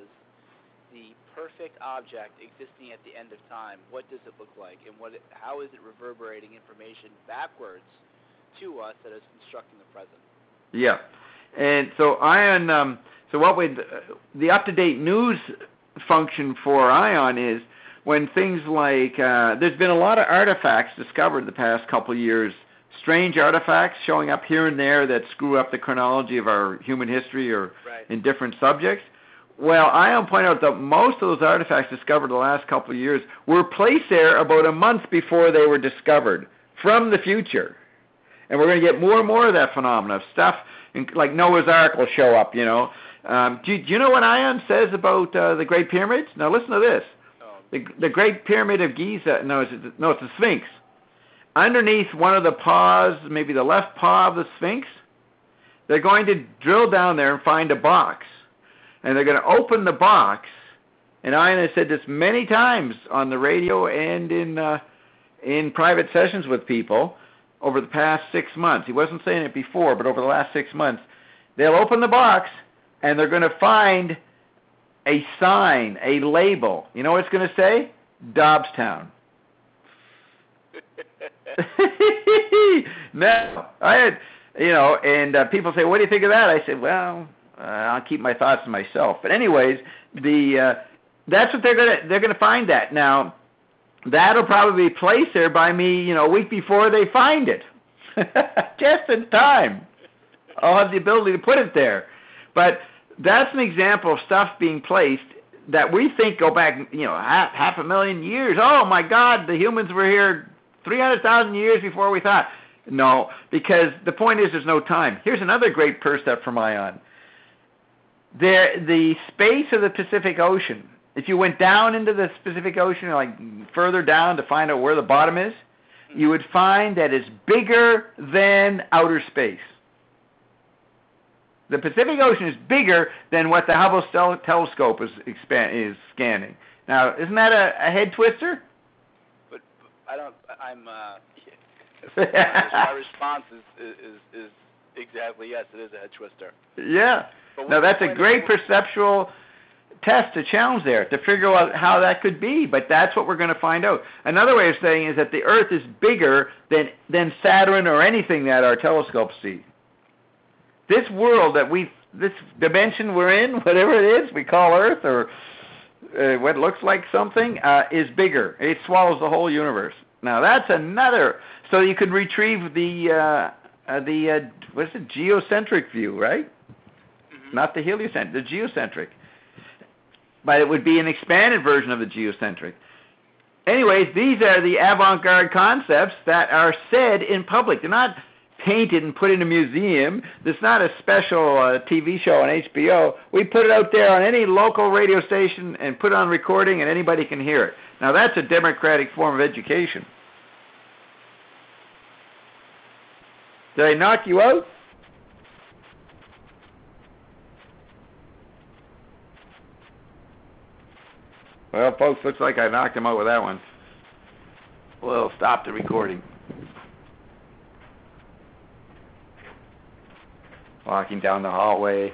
the perfect object existing at the end of time? What does it look like, and what? It, how is it reverberating information backwards to us that is constructing the present? Yeah. And so Ion, um, so what would uh, the up-to-date news function for Ion is when things like, uh, there's been a lot of artifacts discovered the past couple of years, strange artifacts showing up here and there that screw up the chronology of our human history or right. in different subjects. Well, Ion pointed out that most of those artifacts discovered the last couple of years were placed there about a month before they were discovered from the future. And we're going to get more and more of that phenomenon of stuff. Like Noah's Ark will show up, you know. Um, do, do you know what Ion says about uh, the Great Pyramids? Now listen to this. Oh. The, the Great Pyramid of Giza, no, it's, no, it's the Sphinx. Underneath one of the paws, maybe the left paw of the Sphinx, they're going to drill down there and find a box. And they're going to open the box, and Ion has said this many times on the radio and in uh, in private sessions with people over the past six months. He wasn't saying it before, but over the last six months, they'll open the box and they're going to find a sign, a label. You know what it's going to say? Dobbstown. Now, I had, you know, and uh, people say, "What do you think of that?" I said, "Well, uh, I'll keep my thoughts to myself." But anyways, the uh, that's what they're gonna they're gonna find that. Now, that'll probably be placed there by me, you know, a week before they find it, just in time. I'll have the ability to put it there. But that's an example of stuff being placed that we think go back, you know, half, half a million years. Oh my God, the humans were here three hundred thousand years before we thought. No, because the point is there's no time. Here's another great percept from Ion. There, the space of the Pacific Ocean, if you went down into the Pacific Ocean, like further down to find out where the bottom is, you would find that it's bigger than outer space. The Pacific Ocean is bigger than what the Hubble stel- telescope is, expand- is scanning. Now, isn't that a, a head twister? But, but I don't. I'm. Uh, my response is, is is exactly yes. It is a head twister. Yeah. Now that's a great perceptual test to challenge there to figure out how that could be. But that's what we're going to find out. Another way of saying is that the Earth is bigger than than Saturn or anything that our telescopes see. This world that we, this dimension we're in, whatever it is we call Earth or uh, what looks like something, uh, is bigger. It swallows the whole universe. Now that's another. So you could retrieve the uh, uh, the uh, what's it, geocentric view, right? Mm-hmm. Not the heliocentric, the geocentric. But it would be an expanded version of the geocentric. Anyways, these are the avant-garde concepts that are said in public. They're not painted and put in a museum. It's not a special uh, T V show on H B O. We put it out there on any local radio station and put it on recording, and anybody can hear it. Now that's a democratic form of education. Did I knock you out? Well, folks, looks like I knocked him out with that one. We'll stop the recording. Walking down the hallway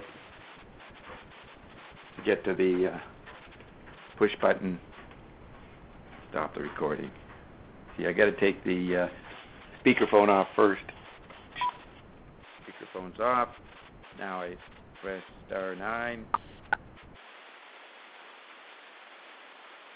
to get to the uh, push button. Stop the recording. See, I got to take the uh, speakerphone off first. Speakerphone's off. Now I press star nine.